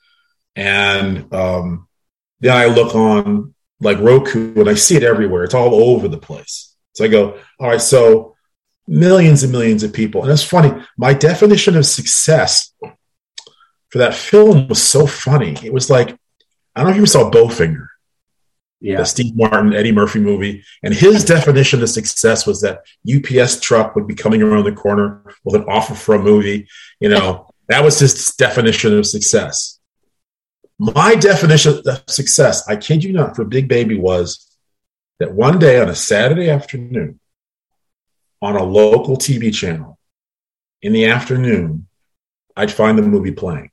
And um, then I look on like Roku, and I see it everywhere. It's all over the place. So I go, all right, so millions and millions of people. And it's funny. My definition of success for that film was so funny. It was like, I don't know if you saw Bowfinger, yeah. the Steve Martin, Eddie Murphy movie. And his definition of success was that U P S truck would be coming around the corner with an offer for a movie. You know, that was his definition of success. My definition of success, I kid you not, for Big Baby was that one day on a Saturday afternoon on a local T V channel in the afternoon, I'd find the movie playing.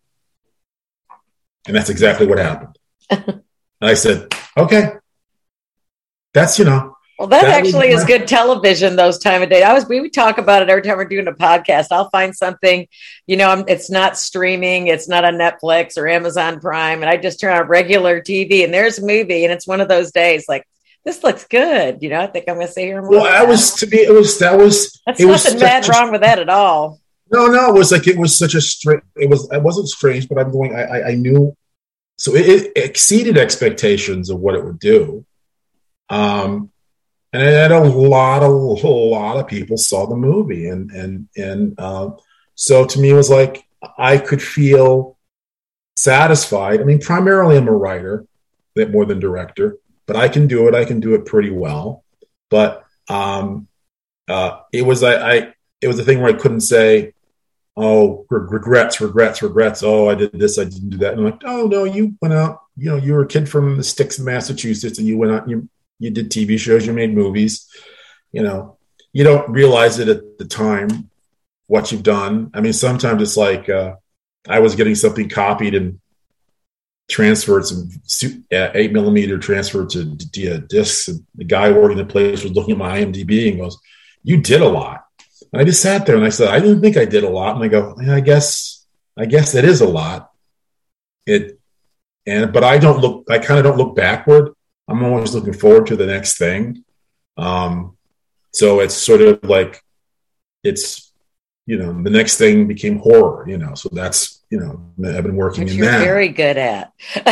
And that's exactly what happened. And I said, okay, that's, you know. Well, that, that actually is good television those time of day. I was, we would talk about it every time we're doing a podcast. I'll find something, you know, I'm, it's not streaming. It's not on Netflix or Amazon Prime. And I just turn on regular T V and there's a movie. And it's one of those days like, this looks good. You know, I think I'm going to sit here. And well, that was to me, it was, that was, that's it nothing was bad wrong with that at all. No, no, it was like, it was such a straight, it was, it wasn't strange, but I'm going, I, I, I knew, so it, it exceeded expectations of what it would do. Um, And I had a lot of a lot of people saw the movie, and and and uh, so to me it was like I could feel satisfied. I mean, primarily I'm a writer, bit more than director, but I can do it. I can do it pretty well. But um, uh, it was I, I it was a thing where I couldn't say, oh, regrets, regrets, regrets. Oh, I did this, I didn't do that. And I'm like, oh no, you went out. You know, you were a kid from the sticks of Massachusetts, and you went out. You You did T V shows, you made movies, you know, you don't realize it at the time, what you've done. I mean, sometimes it's like uh, I was getting something copied and transferred, some uh, eight millimeter transferred to, to uh, discs. And the guy working the place was looking at my I M D B and goes, you did a lot. And I just sat there and I said, I didn't think I did a lot. And I go, yeah, I guess, I guess that is a lot. It, and, but I don't look, I kind of don't look backward. I'm always looking forward to the next thing. Um, so it's sort of like, it's, you know, the next thing became horror, you know, so that's, you know, I've been working Which in you're that. very good at.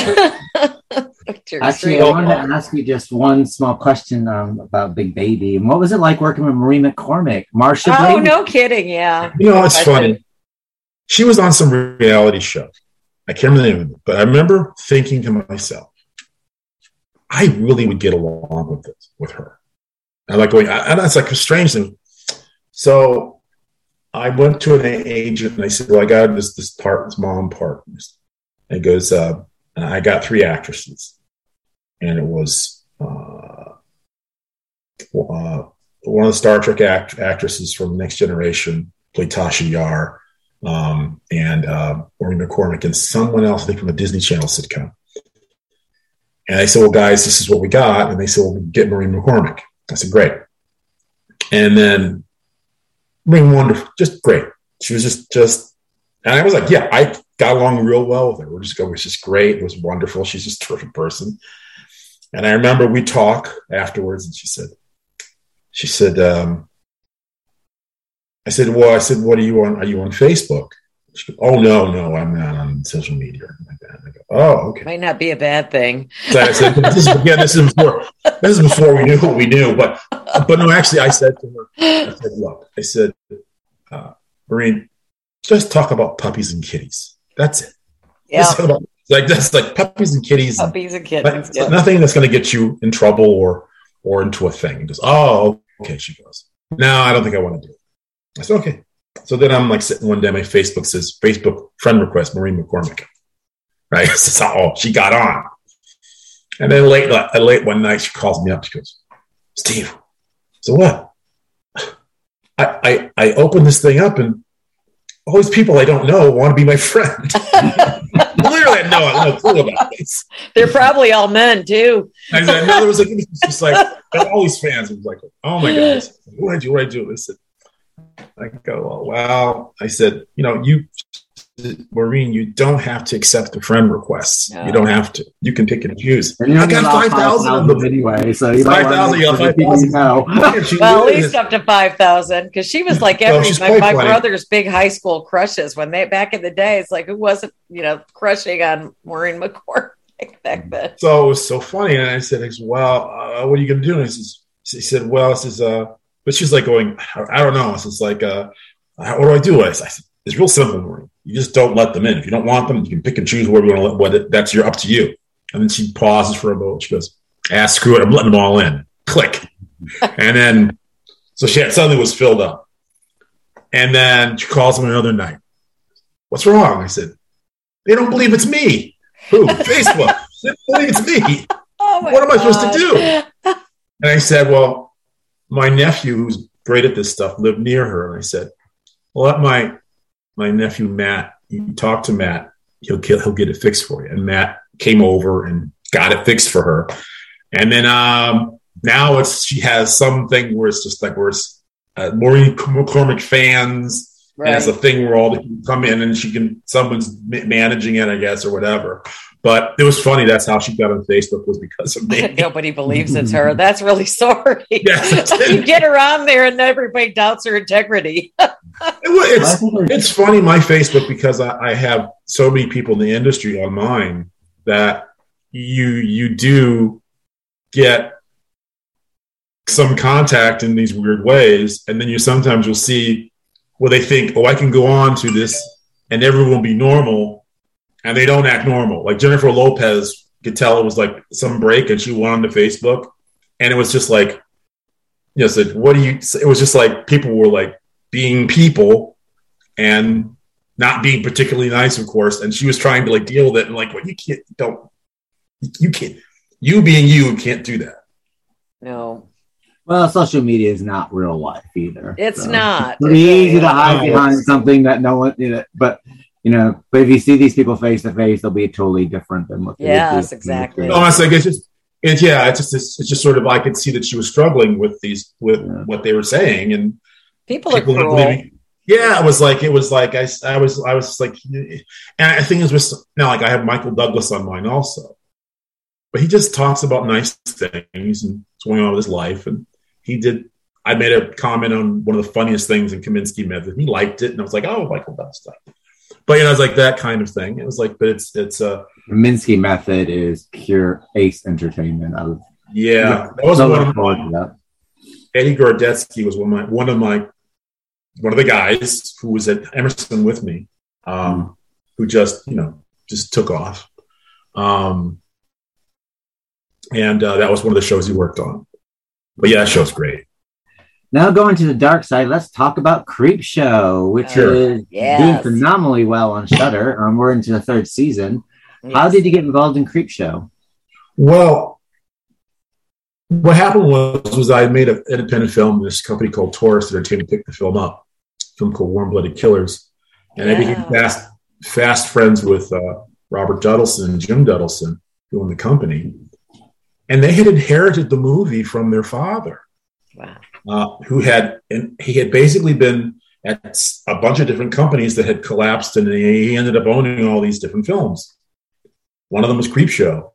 Actually, I wanted to ask you just one small question um, about Big Baby. And what was it like working with Marie McCormick? Marsha? Oh, Brady? no kidding. Yeah. You know, it's funny. She was on some reality show. I can't remember the name of it, but I remember thinking to myself, I really would get along with this, with her. I like going, and that's like a strange thing. So I went to an agent and I said, well, I got this, this part, this mom part. And he goes, uh, I got three actresses. And it was uh, uh, one of the Star Trek act- actresses from Next Generation, played Tasha Yar, um, and uh, Maureen McCormick, and someone else, I think, from a Disney Channel sitcom. And I said, well, guys, this is what we got. And they said, well, get Maureen McCormick. I said, great. And then Maureen, wonderful, just great. She was just, just, and I was like, yeah, I got along real well with her. We're just going, it was just great. It was wonderful. She's just a terrific person. And I remember we talk afterwards, and she said, she said, um, I said, well, I said, what are you on? Are you on Facebook? She goes, oh, no, no, I'm not on social media or anything like that. And I go, oh, okay. Might not be a bad thing. So I said, this is, again, this is before, this is before we knew what we knew. But, but no, actually, I said to her, I said, look, I said, uh, Maureen, just talk about puppies and kitties. That's it. Yeah. About, like that's like puppies and kitties. Puppies and kittens. Like, yeah. Nothing that's going to get you in trouble or or into a thing. And goes, oh, okay. She goes, no, I don't think I want to do it. I said, okay. So then I'm like sitting one day, my Facebook says, Facebook friend request, Maureen McCormick. Right? So, oh, she got on. And then late, late one night, she calls me up. She goes, Steve, so what? I, I, I opened this thing up and all these people I don't know want to be my friend. Literally, I had no, no clue about this. They're probably all men too. I said, no, there was like, it was just like, all these fans. It was like, oh my God, what did I do? What did I do? I said, I go, oh, wow. I said, you know, you, Maureen, you don't have to accept the friend requests. No. You don't have to. You can pick and choose. And I got five thousand of them anyway. So you five thousand. You got five thousand. Well, at least up to five thousand, because she was like every well, my, my brother's big high school crushes when they back in the day. It's like who wasn't you know crushing on Maureen McCormick back then? So it was so funny, and I said, "Well, uh, what are you going to do?" And he says, "He said, well, this is uh," but she's like going, "I don't know." It's like, uh, "What do I do?" I said, "It's real simple, Maureen. You just don't let them in. If you don't want them, you can pick and choose where you want to let. What it, that's your up to you." And then she pauses for a moment. She goes, "Ah, screw it. I'm letting them all in." Click. And then, so she had, suddenly was filled up. And then she calls me another night. "What's wrong?" I said, "They don't believe it's me." Who? Facebook. They don't believe it's me. Oh what am God. I supposed to do? And I said, well, my nephew, who's great at this stuff, lived near her. And I said, well, let my my nephew Matt, you talk to Matt, he'll he'll get it fixed for you. And Matt came over and got it fixed for her. And then um, now it's she has something where it's just like where it's uh, Maureen McCormick fans. Right. And it's a thing where all the people come in and she can someone's managing it, I guess, or whatever. But it was funny. That's how she got on Facebook, was because of me. Nobody believes it's her. That's really sorry. Yes, you get her on there and everybody doubts her integrity. it, it's, it's funny, my Facebook, because I, I have so many people in the industry on mine that you you do get some contact in these weird ways. And then you sometimes will see where they think, oh, I can go on to this and everyone will be normal. And they don't act normal. Like Jennifer Lopez, could tell it was like some break, and she went on to Facebook, and it was just like, you know, said, "What do you?" It was just like people were like being people and not being particularly nice, of course. And she was trying to like deal with it, and like, well, you can't, don't, you can't, you being you can't do that. No. Well, social media is not real life either. It's so. not. It's pretty easy to hide behind something that no one, you know, but. You know, but if you see these people face to face, they'll be totally different than what. Yes, exactly. No, it's like it's just, it's yeah, it's just, it's, it's just sort of. I could see that she was struggling with these, with yeah. what they were saying, and people, people are cruel. Believing, yeah, it was like it was like I, I was, I was like, and I think it was now like I have Michael Douglas on mine also, but he just talks about nice things and what's going on with his life, and he did. I made a comment on one of the funniest things in Kaminsky Method. He liked it, and I was like, oh, Michael Douglas stuff. But you know, it's like that kind of thing. It was like, but it's it's a uh, Minsky Method is pure ace entertainment. I was yeah, that was one of my, Eddie Gordetsky was one of my one of my one of the guys who was at Emerson with me, um, mm. who just you know just took off, um, and uh, that was one of the shows he worked on. But yeah, that show's great. Now going to the dark side, let's talk about Creepshow, which Sure. is Yes. doing phenomenally well on Shudder. Um, we're into the third season. How Yes. did you get involved in Creepshow? Well, what happened was, was I made an independent film. This company called Taurus Entertainment picked the film up, a film called Warm Blooded Killers. And I Yeah. became fast, fast friends with uh, Robert Duddleson and Jim Duddleson, who owned the company. And they had inherited the movie from their father, Wow. uh, who had, and he had basically been at a bunch of different companies that had collapsed, and he ended up owning all these different films. One of them was Creepshow.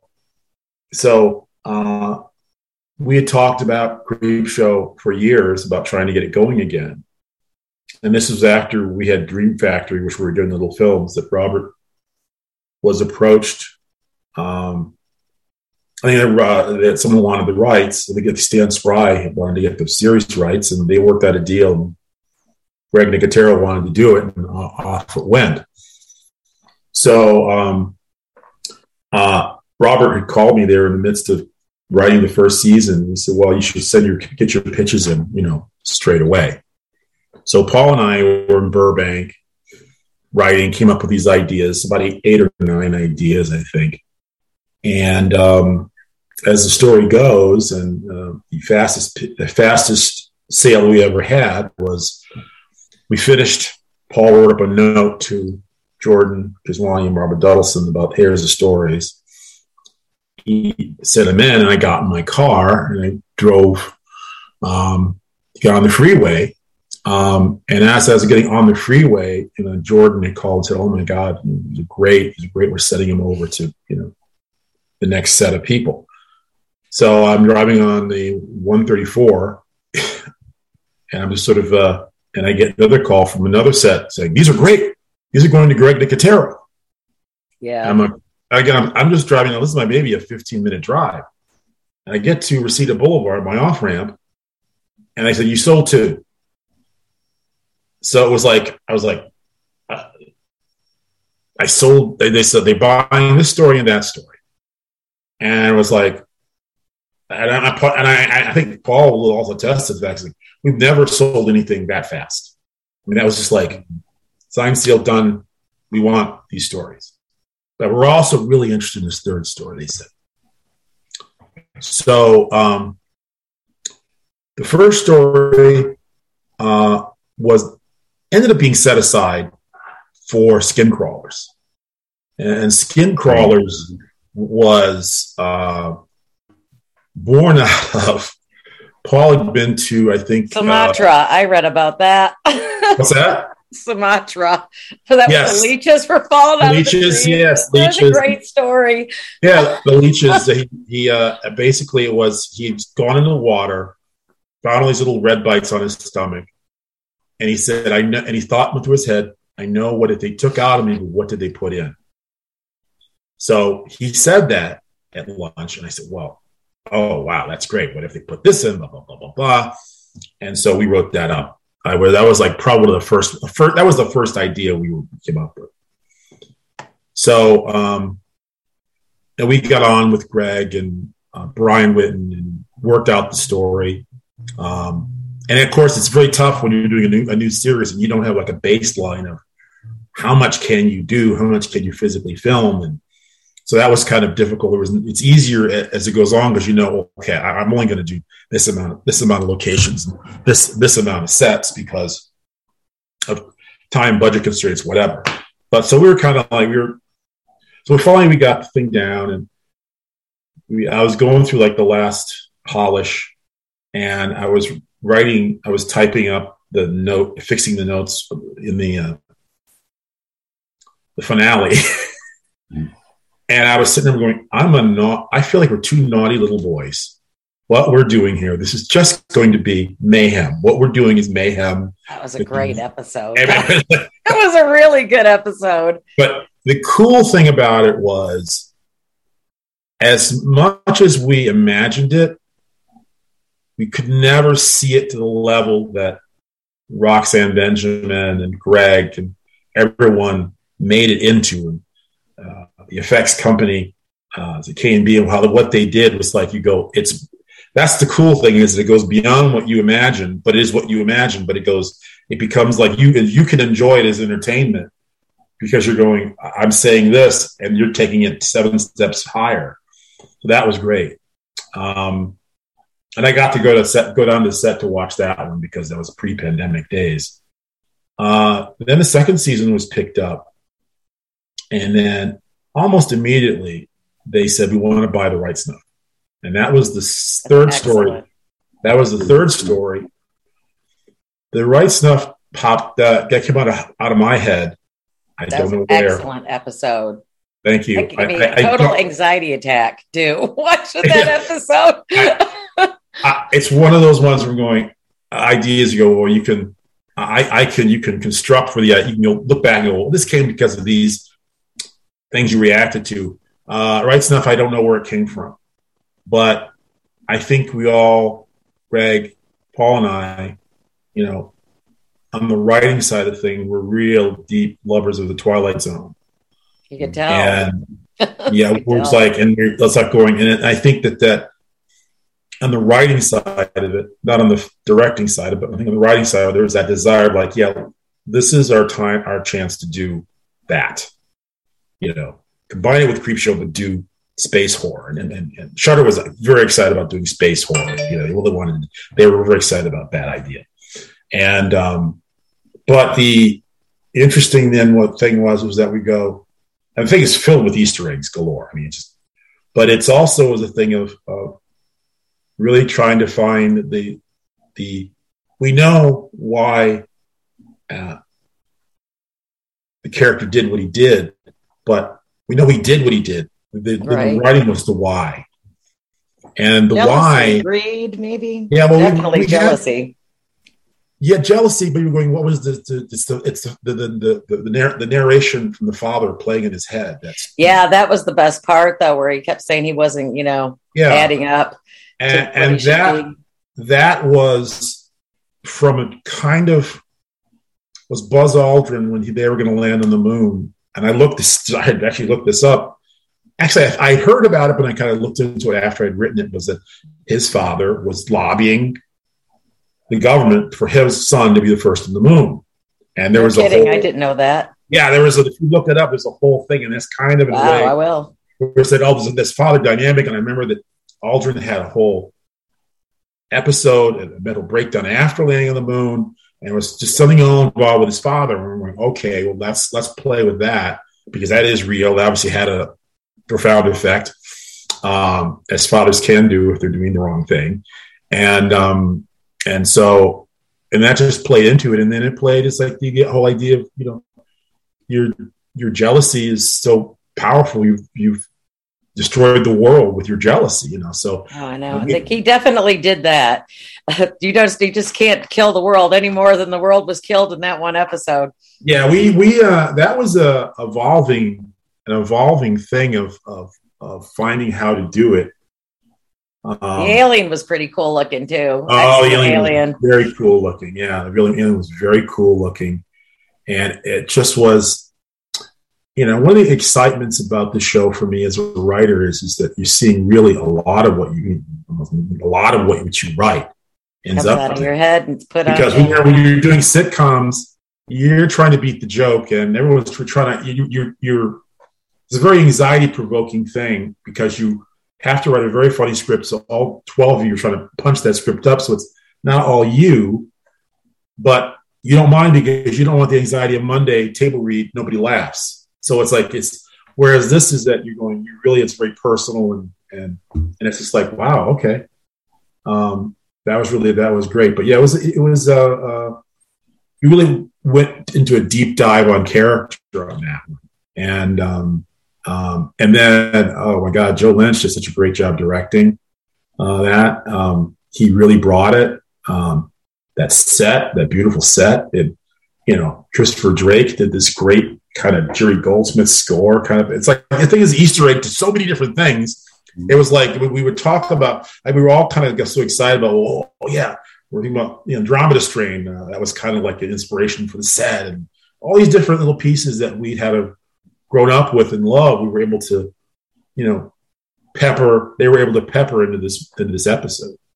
So uh, we had talked about Creepshow for years, about trying to get it going again. And this was after we had Dream Factory, which we were doing little films, that Robert was approached. Um, I think uh, that someone wanted the rights. I think Stan Spry wanted to get the series rights, and they worked out a deal. And Greg Nicotero wanted to do it, and off it went. So um, uh, Robert had called me there in the midst of writing the first season. He said, "Well, you should send your get your pitches in, you know, straight away." So Paul and I were in Burbank writing, came up with these ideas, about eight, eight or nine ideas, I think. And um, as the story goes, and uh, the fastest the fastest sale we ever had was we finished. Paul wrote up a note to Jordan Kiswani and Robert Duddleson about here's the stories. He sent them in, and I got in my car and I drove, um, got on the freeway. Um, and as I was getting on the freeway, you know, Jordan had called and said, "Oh my God, he's great, he's great. We're sending him over to, you know, the next set of people." So I'm driving on the one thirty-four, and I'm just sort of, uh, and I get another call from another set saying, "These are great. These are going to Greg Nicotero." Yeah. I'm like, again, I'm, I'm just driving. This is my maybe a fifteen minute drive. And I get to Reseda Boulevard, my off ramp, and I said, "You sold two." So it was like, I was like, uh, I sold, they, they said, they're buying this story and that story. And it was like, and I, and I, I think Paul will also attest to the fact that we've never sold anything that fast. I mean, that was just like, signed, sealed, done. We want these stories. But we're also really interested in this third story, they said. So um, the first story uh, was ended up being set aside for Skin Crawlers. And Skin Crawlers was uh, born out of, Paul had been to, I think... Sumatra. Uh, I read about that. What's that? Sumatra. So that yes. was the leeches were falling out leeches, of the tree. Yes, That's leeches. a great story. Yeah, the leeches. he he uh, basically it was, he'd gone into the water, found all these little red bites on his stomach. And he said, I know, and he thought through his head, I know what if they took out of me, but what did they put in? So he said that at lunch, and I said, well, oh, wow, that's great. What if they put this in, blah, blah, blah, blah, blah. And so we wrote that up. I, that was like probably the first, first, that was the first idea we came up with. So, um, and we got on with Greg and uh, Brian Whitten and worked out the story. Um, And of course, it's very tough when you're doing a new a new series and you don't have like a baseline of how much can you do, how much can you physically film, and so that was kind of difficult. It was it's easier as it goes on because you know, okay, I'm only going to do this amount, this amount of locations, this this amount of sets because of time, budget constraints, whatever. But so we were kind of like we were. So finally, we got the thing down, and we, I was going through like the last polish, and I was. writing, I was typing up the note, fixing the notes in the uh, the finale, and I was sitting there going, "I'm a not. I feel like we're two naughty little boys. What we're doing here, this is just going to be mayhem. What we're doing is mayhem." That was a great episode. That was a really good episode. But the cool thing about it was, as much as we imagined it, we could never see it to the level that Roxanne Benjamin and Greg and everyone made it into. Uh, the effects company, uh, the K and B, and how what they did was like you go, it's that's the cool thing is that it goes beyond what you imagine, but it is what you imagine, but it goes, it becomes like you, you can enjoy it as entertainment because you're going, I'm saying this and you're taking it seven steps higher. So that was great. Um, and I got to go to set, go down to the set to watch that one because that was pre-pandemic days. Uh, then the second season was picked up, and then almost immediately they said, we want to buy the rights now. And that was the third Excellent. story. That was the third story. The right snuff popped. Uh, that came out of out of my head. I that don't was know an where. Excellent episode. Thank you. I, I mean, I, I, total I, anxiety attack. Do watch that yeah. episode. I, I, it's one of those ones where I'm going ideas. You go, well, you can. I, I can. You can construct for the. You can go, look back and go, well, this came because of these things you reacted to. Uh, right snuff. I don't know where it came from. But I think we all, Greg, Paul and I, you know, on the writing side of things, we're real deep lovers of the Twilight Zone. You can tell. And yeah, it's like, and it's like going, and I think that that on the writing side of it, not on the directing side of it, but I think on the writing side, there was that desire, like, yeah, this is our time, our chance to do that. You know, combine it with Creepshow, but do space horror, and, and, and Shudder was very excited about doing space horror. You know, they really wanted, they were very excited about that idea. And, um, but the interesting then what thing was, was that we go, and the thing is filled with Easter eggs galore. I mean, it's just, but it's also was a thing of, of really trying to find the, the, we know why uh, the character did what he did, but we know he did what he did. The, right. the writing was the why, and the jealousy, why. Greed, maybe. Yeah, well, definitely we, we jealousy. Had, yeah, jealousy. But you're going. What was the? the it's the it's the the the, the, the, narr- the narration from the father playing in his head. That's yeah, that was the best part though, where he kept saying he wasn't, you know, yeah. adding up. And, and that be. that was from a kind of was Buzz Aldrin when he, they were going to land on the moon. And I looked this. I had actually looked this up. Actually, I heard about it, but I kind of looked into it after I'd written it, was that his father was lobbying the government for his son to be the first on the moon. And there was You're a kidding. whole, I didn't know that. Yeah, there was a, if you look it up, there's a whole thing, and it's kind of in wow, a way. I will. Where it said, oh, there's this father dynamic, and I remember that Aldrin had a whole episode, a mental breakdown after landing on the moon, and it was just something all involved with his father. And we're going, okay, well, let's let's play with that, because that is real. That obviously had a profound effect, um, as fathers can do if they're doing the wrong thing. And um, and so, and that just played into it. And then it played, it's like the whole idea of, you know, your your jealousy is so powerful. You've, you've destroyed the world with your jealousy, you know. So oh, I know. I think he definitely did that. You just, you just can't kill the world any more than the world was killed in that one episode. Yeah, we, we uh, that was a evolving an evolving thing of, of, of finding how to do it. Um, the alien was pretty cool looking too. Oh, the alien, alien. Was very cool looking. Yeah, the alien was very cool looking. And it just was, you know, one of the excitements about the show for me as a writer is, is that you're seeing really a lot of what you, a lot of what you write ends Comes up out of your head and it's put because on. Because when, when you're doing sitcoms, you're trying to beat the joke, and everyone's trying to, you, you're, you're, it's a very anxiety-provoking thing because you have to write a very funny script. So all twelve of you are trying to punch that script up. So it's not all you, but you don't mind because you don't want the anxiety of Monday table read. Nobody laughs. So it's like, it's, whereas this is that you're going, you really, it's very personal, and, and, and it's just like, wow, okay. Um, that was really, that was great. But yeah, it was, it was, uh, uh, you really went into a deep dive on character on that one. And, um, Um, and then, oh my God, Joe Lynch did such a great job directing uh, that. Um, he really brought it. Um, that set, that beautiful set. It, you know, Christopher Drake did this great kind of Jerry Goldsmith score. Kind of, it's like, I think it's Easter egg to so many different things. It was like we would talk about. Like, we were all kind of got so excited about. Oh, oh yeah, we're thinking about, you know, Andromeda Strain. Uh, that was kind of like an inspiration for the set, and all these different little pieces that we'd had a grown up with and love, we were able to, you know, pepper, they were able to pepper into this, into this episode.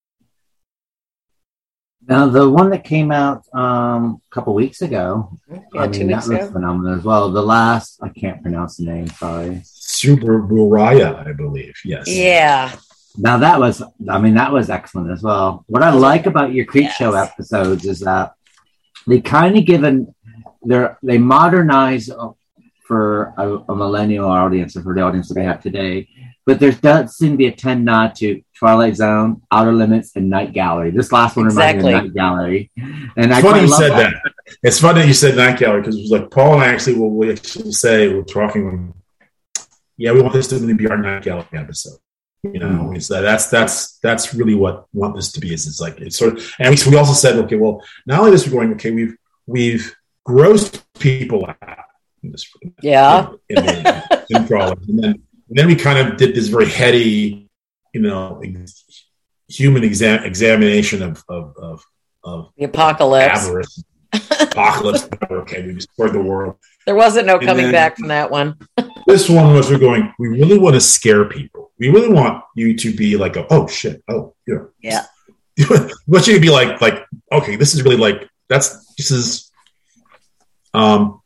Now, the one that came out um, a couple weeks ago, Yeah, I two mean, that weeks was ago. phenomenal as well. The last, I can't pronounce the name, sorry. Subaraya, I believe. Yes. Yeah. Now, that was, I mean, that was excellent as well. What I like about your Creep Yes. Show episodes is that they kind of give an, they're, they modernize for a, a millennial audience or for the audience that we have today. But there does seem to be a tend nod to Twilight Zone, Outer Limits, and Night Gallery. This last one reminds me of Exactly. Night Gallery. And It's I funny quite you love said that. It's funny that you said Night Gallery because it was like Paul and I actually will we actually say we're talking. Yeah, we want this to be our Night Gallery episode. You know, Mm. it's that that's that's that's really what we want this to be. Is it's like it's sort of, and we, we also said, okay, well, not only this, we're going, okay, we've we've grossed people out in this, Yeah. in, in, the, in Crawler. and then and then we kind of did this very heady, you know, ex- human exam examination of of of, of The apocalypse. avarice, apocalypse. Okay, we destroyed the world. There wasn't no And coming then- back from that one. This one was we're going, we really want to scare people. We really want you to be like, a, oh shit, oh yeah, Yeah. we want you to be like, like, okay, this is really like that's this is, um,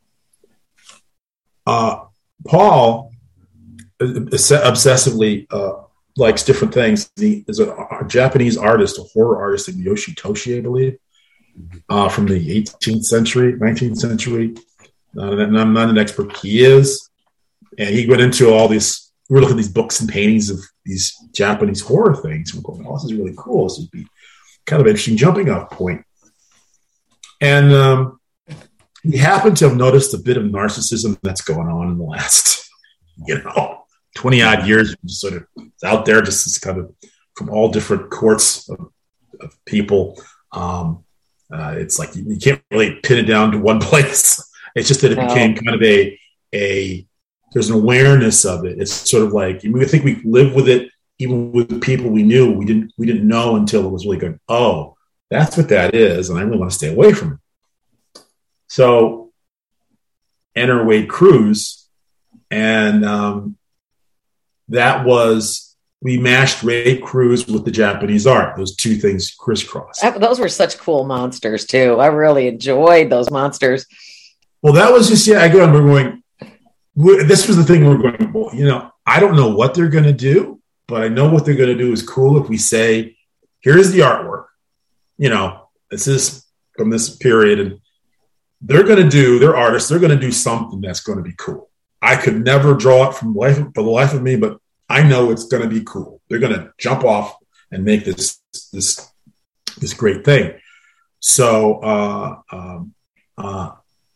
uh, Paul obsessively uh, likes different things. He is a, a Japanese artist, a horror artist named Yoshitoshi, I believe, uh, from the eighteenth century, nineteenth century. Uh, and I'm not an expert. He is. And he went into all these, we were looking at these books and paintings of these Japanese horror things. We're going, oh, this is really cool. This would be kind of an interesting jumping off point. And um, he happened to have noticed a bit of narcissism that's going on in the last, you know, twenty odd years. Just sort of it's out there, just this kind of from all different courts of, of people. Um, uh, it's like you, you can't really pin it down to one place. It's just that it No. became kind of a, a, there's an awareness of it. It's sort of like, I think we live with it, even with people we knew, we didn't, we didn't know until it was really good. Oh, that's what that is. And I really want to stay away from it. So enter Wade Cruz. And um, that was, we mashed Wade Cruz with the Japanese art. Those two things crisscrossed. That- those were such cool monsters too. I really enjoyed those monsters. Well, that was just, yeah, I go and we're going, we're, this was the thing we're going, well, you know, I don't know what they're going to do, but I know what they're going to do is cool if we say, here's the artwork, you know, this is from this period. And they're going to do, they're artists, they're going to do something that's going to be cool. I could never draw it from life for the life of me, but I know it's going to be cool. They're going to jump off and make this, this, this great thing. So, uh, um, uh,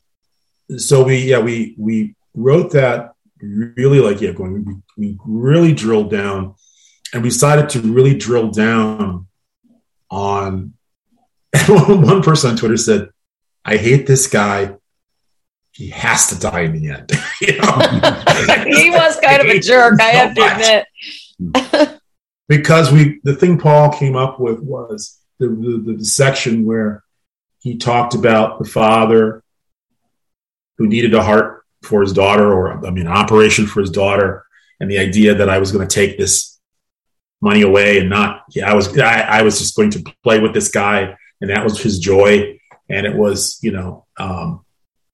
So we, yeah, we, we wrote that really like, yeah, going, we, we really drilled down and we decided to really drill down on, one person on Twitter said, I hate this guy. He has to die in the end. You know? He was kind of a jerk, I have to admit. Because we, the thing Paul came up with was the, the, the section where he talked about the father who needed a heart for his daughter, or I mean, an operation for his daughter, and the idea that I was going to take this money away and not, yeah, I was, I, I was just going to play with this guy, and that was his joy, and it was, you know, um,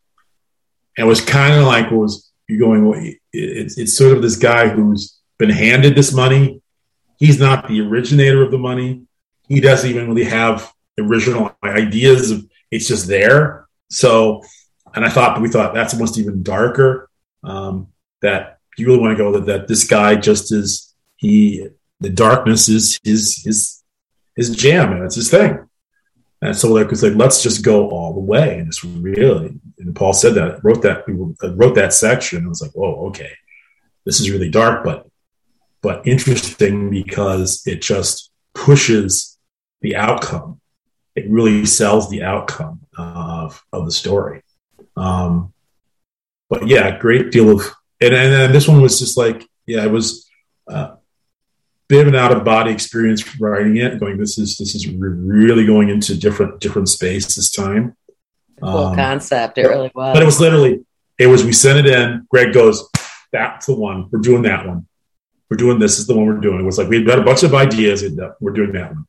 it was kind of like, what was you going? Well, it, it's it's sort of this guy who's been handed this money. He's not the originator of the money. He doesn't even really have original ideas. Of, it's just there. So. And I thought, we thought that's almost even darker, um, that you really want to go that, that this guy just is, he, the darkness is his, his, his jam, and it's his thing. And so like, it's like, let's just go all the way. And it's really, and Paul said that, wrote that, wrote that section. And I was like, whoa, okay, this is really dark, but, but interesting because it just pushes the outcome. It really sells the outcome of, of the story. Um, but yeah, great deal of, and, and then this one was just like, yeah, it was a uh, bit of an out of body experience writing it, going, this is, this is really going into different, different space this time. Cool um, concept. It really was. But it was literally, it was, we sent it in, Greg goes, that's the one, we're doing that one. We're doing, this is the one we're doing. It was like, we've got a bunch of ideas, and we're doing that one.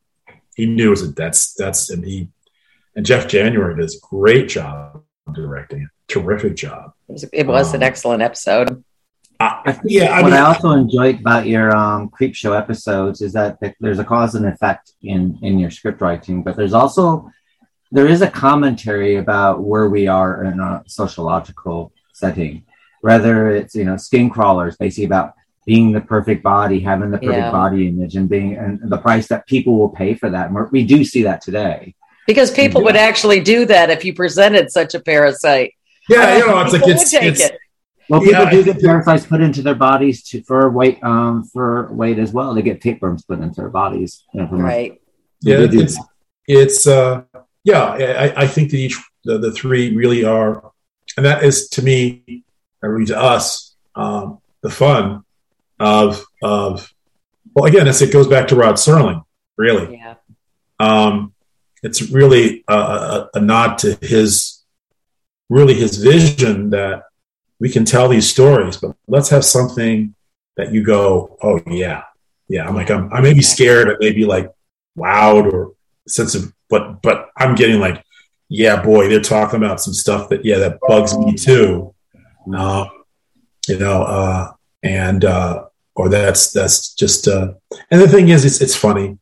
he knew it. That's that's and he and Jeff January does a great job directing it. Terrific job. It was, it was um, an excellent episode. I, yeah, I what mean, I also enjoyed about your um, Creep Show episodes is that there's a cause and effect in in your script writing, but there's also there is a commentary about where we are in a sociological setting. Whether it's, you know, skin crawlers, basically about being the perfect body, having the perfect yeah. body image, and being and the price that people will pay for that. And we do see that today because people yeah. would actually do that if you presented such a parasite. Yeah, you know, it's like it's, it's it. Well, people yeah, do get parasites put into their bodies to, for weight, um, for weight as well. They get tapeworms put into their bodies, you know, right? Yeah, it's it's uh, yeah. I, I think that each the, the three really are, and that is to me, or to us, um, the fun of of. Well, again, it's, it goes back to Rod Serling, really. Yeah. Um, it's really a, a, a nod to his, really his vision that we can tell these stories, but let's have something that you go, oh yeah, yeah. I'm like, I'm, I may be scared, I may be like wowed or sense of, but, but I'm getting like, yeah, boy, they're talking about some stuff that, yeah, that bugs me too. Um, you know, uh, and, uh, or that's, that's just, uh, and the thing is, it's, it's funny.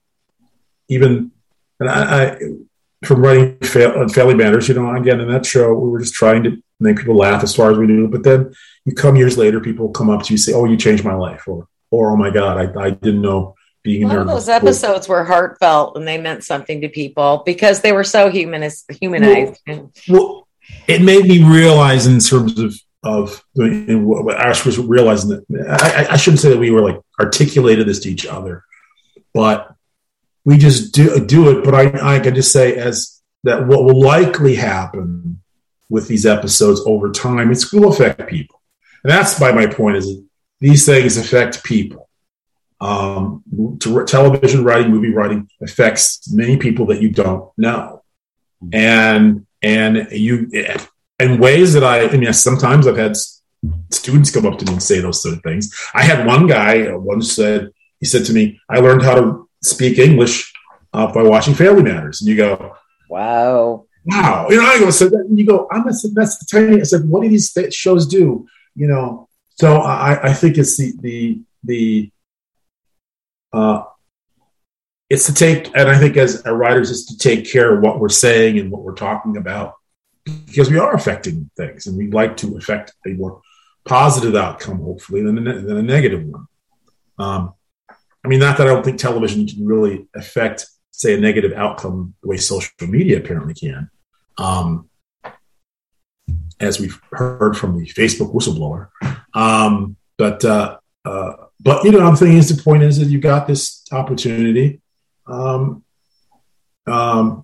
Even, and I, I from writing Fa- Family Matters, you know, again, in that show, we were just trying to make people laugh as far as we knew. But then you come years later, people come up to you and say, oh, you changed my life. Or, or oh my God, I, I didn't know being in there. Those episodes were heartfelt and they meant something to people because they were so humanist, humanized. Well, well, it made me realize in terms of, of what Ash was realizing that I, I shouldn't say that we were like articulated this to each other, but we just do do it. But I, I can just say as that what will likely happen with these episodes over time, it's going to affect people. And that's by my point is that these things affect people. Um, to, television writing, movie writing affects many people that you don't know. And, and you, in ways that I, I mean, sometimes I've had students come up to me and say those sort of things. I had one guy once said, he said to me, I learned how to speak English uh, by watching Family Matters. And you go, wow. Wow. You know, I go, so that, and you go, I'm a, that's the tiny, I said, what do these shows do? You know, so I, I think it's the, the, the, uh, it's to take, and I think as writers, it's to take care of what we're saying and what we're talking about, because we are affecting things and we'd like to affect a more positive outcome, hopefully, than a, than a negative one. Um, I mean, not that I don't think television can really affect, say, a negative outcome the way social media apparently can. Um, as we've heard from the Facebook whistleblower. Um, but, uh, uh, but, you know, the thing is, the point is that you got this opportunity, um, um,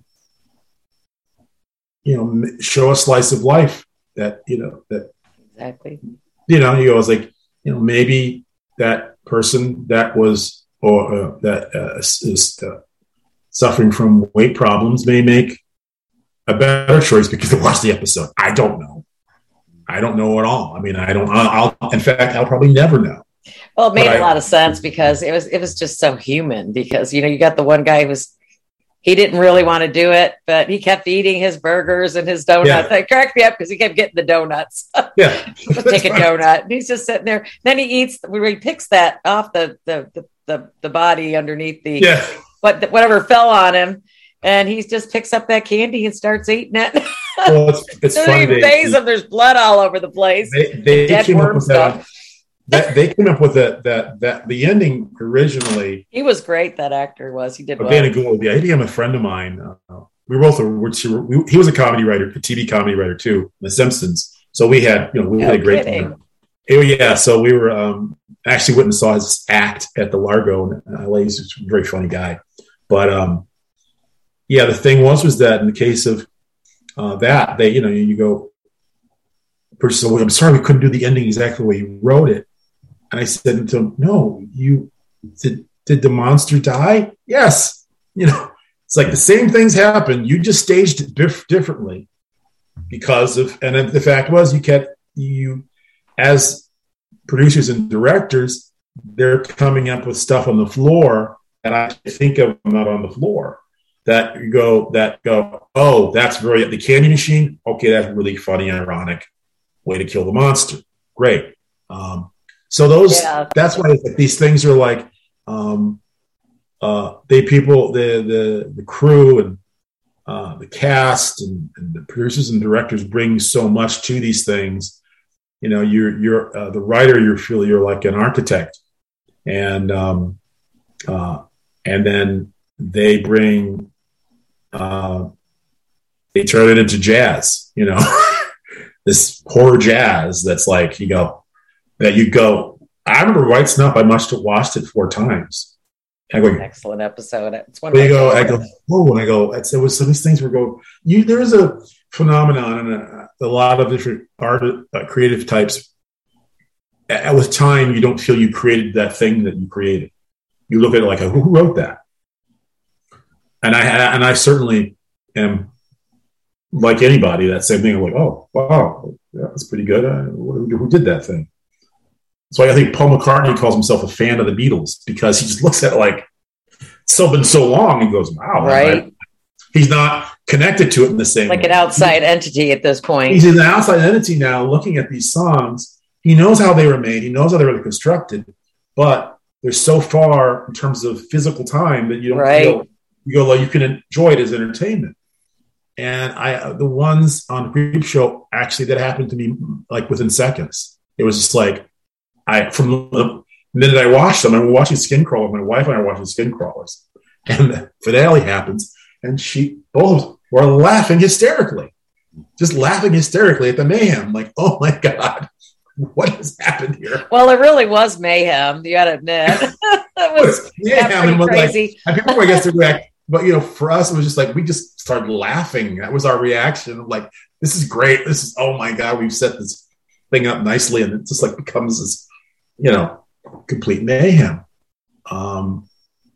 you know, show a slice of life that, you know, that, exactly, you know, you go, it's like, you know, maybe that person that was, or uh, that uh, is uh, suffering from weight problems may make a better choice because they watched the episode. I don't know. I don't know at all. I mean, I don't, I'll, I'll in fact, I'll probably never know. Well, it made but a I, lot of sense because it was, it was just so human because, you know, you got the one guy who was, he didn't really want to do it, but he kept eating his burgers and his donuts. Yeah. It cracked me up because he kept getting the donuts. Yeah. Take a donut. And he's just sitting there. Then he eats, where he picks that off the, the, the, the, the body underneath the, yeah. what, whatever fell on him. And he just picks up that candy and starts eating it. Well, it's, it's funny. They phase him. There's blood all over the place. They, they dead came worm up with stuff. That. That, they came up with that, that, that the ending originally. He was great. That actor was, he did well. Vanna Gould, yeah, I think I'm a friend of mine. Uh, we were both, were, we, he was a comedy writer, a T V comedy writer too, The Simpsons. So we had, you know, we no had a great time. Oh yeah. So we were, um, actually went and saw his act at the Largo in L A. He's a very funny guy. But, um, yeah, the thing was, was that in the case of uh, that, they, you know, you go, person, well, I'm sorry, we couldn't do the ending exactly the way you wrote it. And I said to him, no, you did, did the monster die? Yes. You know, it's like the same things happened. You just staged it dif- differently because of, and then the fact was you kept, you, as producers and directors, they're coming up with stuff on the floor that I think of not on the floor. that you go, that go, oh, that's very, the candy machine. Okay. That's really funny, ironic way to kill the monster. Great. Um, so those, yeah. that's why these things are like, um, uh, they people, the, the, the crew and, uh, the cast and, and the producers and directors bring so much to these things. You know, you're, you're, uh, the writer, you feel you're like an architect, and, um, uh, and then they bring, uh, they turn it into jazz, you know, this horror jazz. That's like, you go, that you go, I remember White Snuff. I must have watched it four times. I go, excellent episode. It's one of my go, I go, oh, and I go, it's, it was some of these things where go, you, there's a phenomenon and a, a lot of different art, uh, creative types. Uh, with time, you don't feel you created that thing that you created. You look at it like, who wrote that? And I, and I certainly am like anybody, that same thing. I'm like, oh, wow, yeah, that's pretty good. Uh, who, who did that thing? So I think Paul McCartney calls himself a fan of the Beatles because he just looks at it like it's so been so long and goes, wow. Right. I, he's not connected to it in the same like way. An outside he, entity at this point. He's an outside entity now looking at these songs. He knows how they were made. He knows how they were constructed, but they're so far in terms of physical time that you don't right. feel, you go, well, you can enjoy it as entertainment. And I, the ones on Creep Show, actually, that happened to me like within seconds. It was just like, I, from the minute I watched them, I was watching Skin Crawlers. My wife and I were watching Skin Crawlers, and the finale happens, and she both were laughing hysterically, just laughing hysterically at the mayhem. Like, oh my God, what has happened here? Well, it really was mayhem. You got to admit, it was mayhem. Crazy. Like, people, I guess, to react, but you know, for us, it was just like we just started laughing. That was our reaction. Like, this is great. This is, oh my God, we've set this thing up nicely, and it just like becomes this, you know, complete mayhem. Um,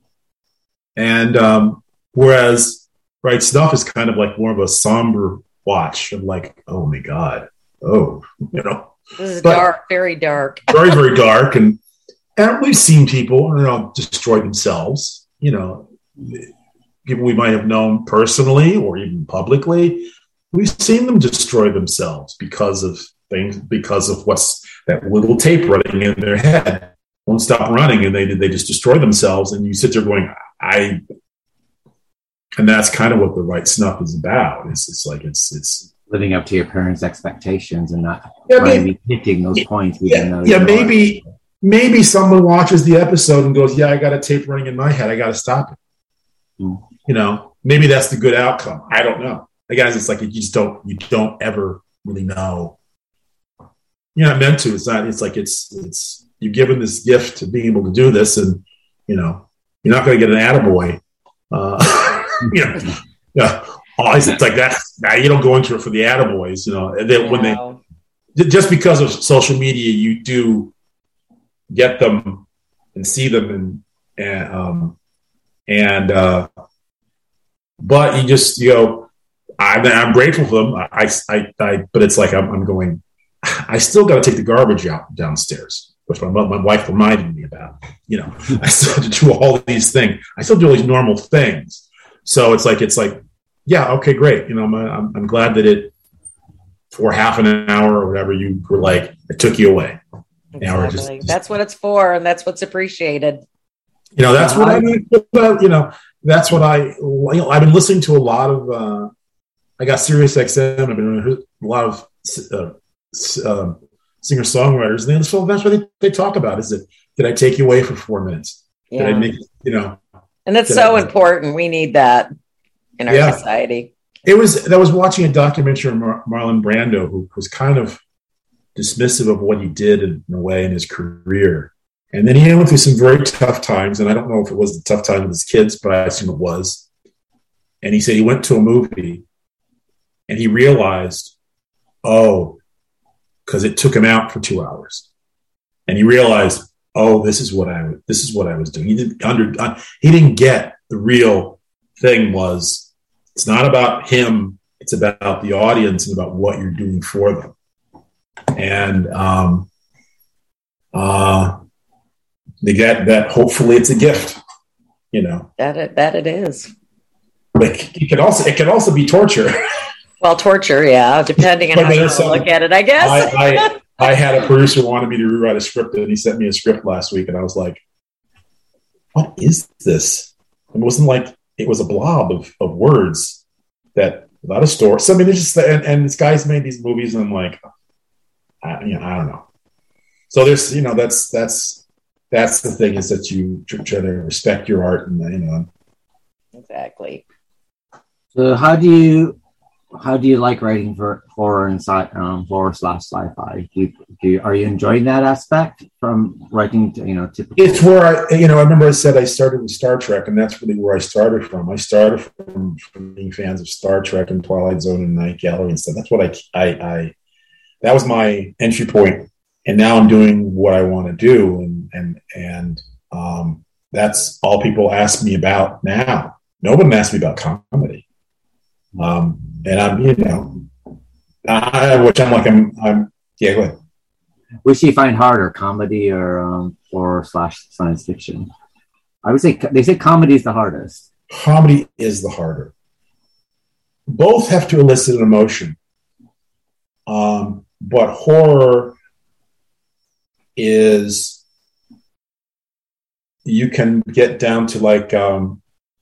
and um, whereas White Snuff is kind of like more of a somber watch of like, oh my God, oh, you know. This is but dark, very dark. very, very dark. And, and we've seen people, you know, destroy themselves, you know, people we might have known personally or even publicly. We've seen them destroy themselves because of things, because of what's that little tape running in their head won't stop running, and they they just destroy themselves. And you sit there going, I, and that's kind of what the White Snuff is about. It's it's like it's it's living up to your parents' expectations and not yeah, maybe hitting those points. Yeah, yeah maybe are. maybe someone watches the episode and goes, yeah, I got a tape running in my head. I got to stop it. Mm. You know, maybe that's the good outcome. I don't know. Guys, it's like you just don't you don't ever really know. You're not meant to. It's not. It's like it's it's you're given this gift to being able to do this, and you know you're not going to get an attaboy. Uh, you know, yeah. Always, it's like that. Nah, you don't go into it for the attaboys. You know, and then when wow. they just because of social media, you do get them and see them, and and um, and uh, but you just you go. I, I'm grateful for them. I, I, I, but it's like I'm, I'm going. I still got to take the garbage out downstairs, which my my wife reminded me about. You know, I still have to do all these things. I still do all these normal things. So it's like it's like, yeah, okay, great. You know, I'm I'm glad that it for half an hour or whatever you were like it took you away. Exactly. Just, just, that's what it's for, and that's what's appreciated. You know, that's what I mean. You know, that's what I. You know, I've been listening to a lot of. Uh, I got Sirius X M. I've been a lot of uh, uh, singer-songwriters. And that's what they, they talk about. Is it, did I take you away for four minutes? Yeah. Did I make, you know. And that's so I, important. We need that in our yeah. society. It was, I was watching a documentary on Mar- Marlon Brando, who was kind of dismissive of what he did in, in a way in his career. And then he went through some very tough times. And I don't know if it was the tough time with his kids, but I assume it was. And he said he went to a movie and he realized, oh, because it took him out for two hours, and he realized, oh, this is what I this is what I was doing. He didn't under uh, he didn't get the real thing was it's not about him; it's about the audience and about what you're doing for them. And um, uh, they get that. Hopefully, it's a gift. You know that it, that it is. Like it can also it can also be torture. Well, torture, yeah, depending on how you look at it, I guess. I, I, I had a producer who wanted me to rewrite a script, and he sent me a script last week, and I was like, "What is this?" It wasn't like it was a blob of, of words that without a story. So I mean, it's just and, and this guy's made these movies, and I'm like, I, you know, I don't know. So there's, you know, that's that's that's the thing is that you try to respect your art, and you know, exactly. So how do you? How do you like writing for horror and sci um, horror slash sci-fi? Do you, do you, are you enjoying that aspect from writing? To, you know, typical? It's where I, you know, I remember I said I started with Star Trek, and that's really where I started from. I started from, from being fans of Star Trek and Twilight Zone and Night Gallery and stuff. That's what I, I, I, that was my entry point, and now I'm doing what I want to do, and and and um, that's all people ask me about now. No one asks me about comedy. Um, and I'm, you know, I, which I'm like, I'm, I'm, yeah, go ahead. Which do you find harder, comedy or um, horror slash science fiction? I would say they say comedy is the hardest. Comedy is the harder. Both have to elicit an emotion, um, but horror is you can get down to like. Um,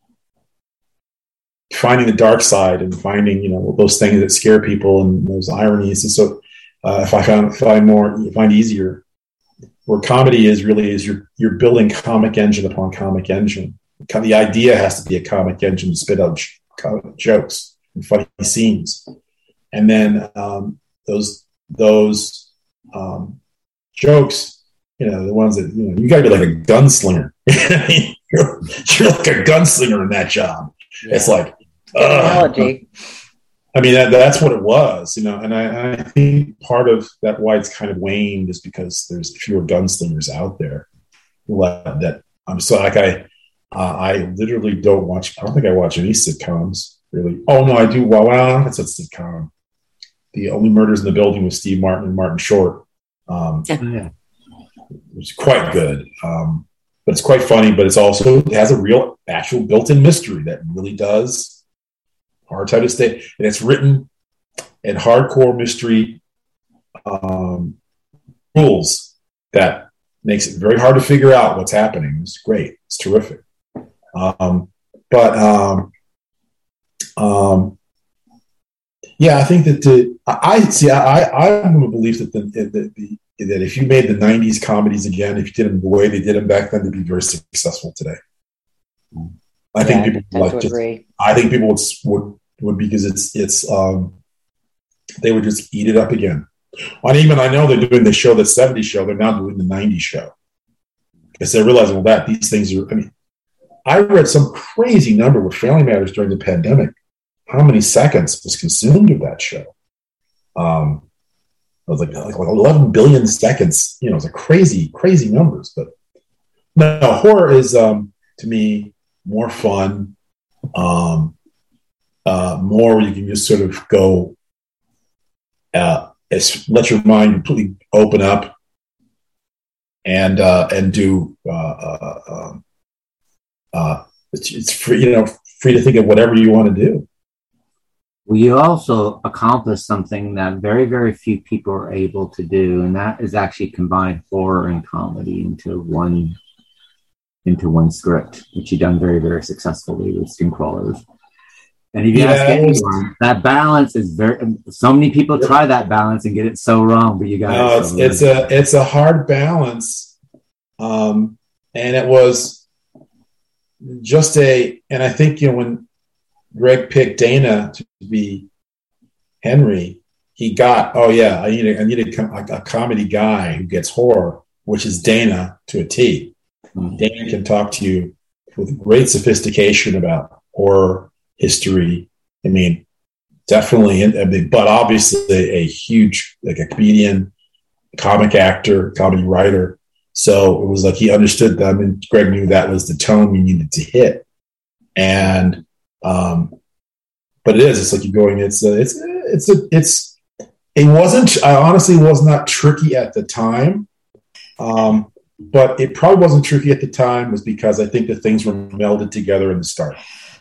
finding the dark side and finding, you know, those things that scare people and those ironies. And so uh, if I found, find more, find easier where comedy is really is you're, you're building comic engine upon comic engine. The idea has to be a comic engine to spit out jokes and funny scenes. And then um, those, those um, jokes, you know, the ones that, you know, you gotta be like a gunslinger. you're, you're like a gunslinger in that job. Yeah. It's like, uh, I mean, that, that's what it was, you know, and I, I think part of that why it's kind of waned is because there's fewer gunslingers out there. That I'm so like I, uh, I literally don't watch. I don't think I watch any sitcoms really. Oh no, I do. Well, well it's a sitcom. The Only Murders in the Building with Steve Martin and Martin Short. Um, yeah. It's quite good. Um, But it's quite funny, but it's also, it has a real actual built-in mystery that really does hard time to stay. And it's written in hardcore mystery um, rules that makes it very hard to figure out what's happening. It's great. It's terrific. Um, but um, um, yeah, I think that the, I see, I, I'm of a belief that the, the, the that if you made the nineties comedies again, if you did them the way they did them back then, they'd be very successful today. I yeah, think people would like just, I think people would, would would because it's it's um they would just eat it up again. And even I know they're doing the show, the seventies show, they're now doing the nineties show. Because they're realizing, well, that these things are, I mean, I read some crazy number with Family Matters during the pandemic. How many seconds was consumed of that show? Um It was like, like, like eleven billion seconds. You know, it's a crazy, crazy numbers. But no, no horror is, um, to me, more fun, um, uh, more you can just sort of go, uh, it's, let your mind completely open up and uh, and do, uh, uh, uh, uh, it's, it's free, you know, free to think of whatever you want to do. Well, you also accomplished something that very, very few people are able to do, and that is actually combine horror and comedy into one into one script, which you've done very, very successfully with Skinkwallers. And if you yeah, ask anyone, that balance is very. So many people try that balance and get it so wrong, but you got no, it. It's, so it's a it's a hard balance, um, and it was just a. And I think you know when Greg picked Dana to be Henry, he got, oh yeah, I need a, I need a, a comedy guy who gets horror, which is Dana to a T. Mm-hmm. Dana can talk to you with great sophistication about horror history. I mean, definitely, I mean, but obviously a huge, like a comedian, comic actor, comedy writer. So it was like he understood that. I mean, Greg knew that was the tone we needed to hit. And, um, but it is, it's like you're going, it's, a, it's, a, it's, a, it's, it wasn't, I honestly was not tricky at the time. Um, but it probably wasn't tricky at the time was because I think the things were melded together in the start.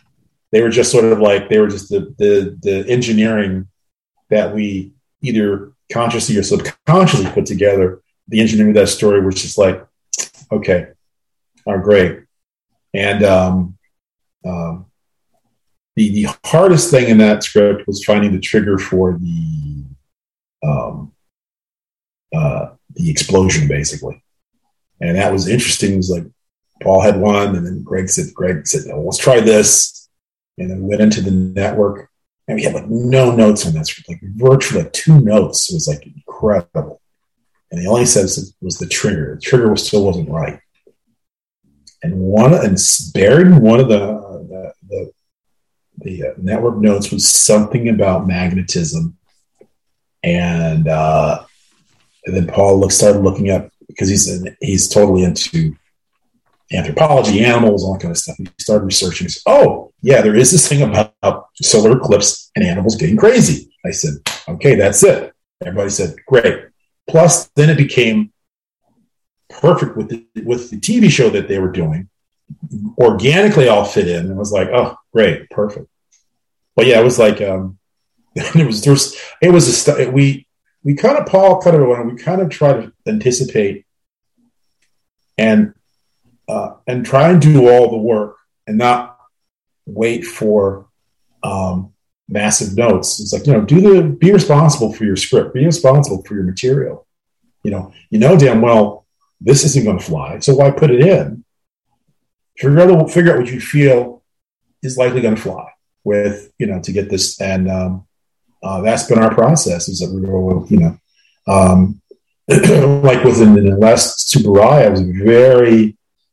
They were just sort of like, they were just the, the, the engineering that we either consciously or subconsciously put together. The engineering of that story was just like, okay, oh, great. And um, um, the, the hardest thing in that script was finding the trigger for the um, uh, the explosion, basically. And that was interesting. It was like Paul had one, and then Greg said, Greg said, no, let's try this. And then we went into the network, and we had like no notes on that script, like virtually like two notes. It was like incredible. And the only sense was the trigger. The trigger was, still wasn't right. And one and buried in one of the the, the, the uh, network notes was something about magnetism. And, uh, and then Paul looked, started looking up, because he's in, he's totally into anthropology, animals, all that kind of stuff. He started researching. He said, oh, yeah, there is this thing about solar eclipse and animals getting crazy. I said, okay, that's it. Everybody said, great. Plus, then it became perfect with the, with the T V show that they were doing. Organically, all fit in. And it was like, oh, great, perfect. But yeah, it was like, um, it was there was it was a st- we we kind of Paul kind of we kind of try to anticipate and uh, and try and do all the work and not wait for um, massive notes. It's like, you know, do the be responsible for your script, be responsible for your material. You know, you know damn well this isn't going to fly, so why put it in? Figure out figure out what you feel is likely going to fly with, you know, to get this. And um, uh, that's been our process. Is that we go, you know, um, like within the last Super I, I was very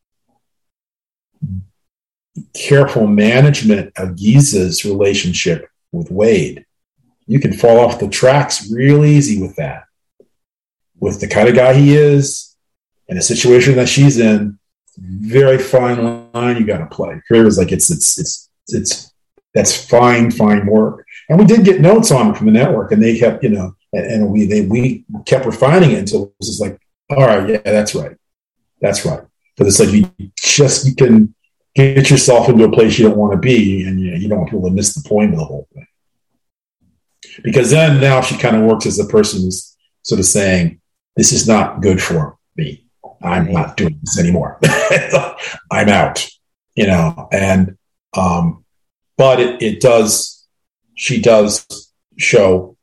careful management of Giza's relationship with Wade. You can fall off the tracks real easy with that. With the kind of guy he is and the situation that she's in, very fine line you got to play. It was like it's it's it's it's that's fine fine work. And we did get notes on it from the network, and they kept, you know, and, and we they we kept refining it until it was just like, all right, yeah, that's right, that's right. Because it's like you just you can get yourself into a place you don't want to be, and you, you don't want people to miss the point of the whole thing. Because then now she kind of works as the person who's sort of saying, this is not good for me. I'm not doing this anymore. I'm out, you know, and, um, but it, it does, she does show,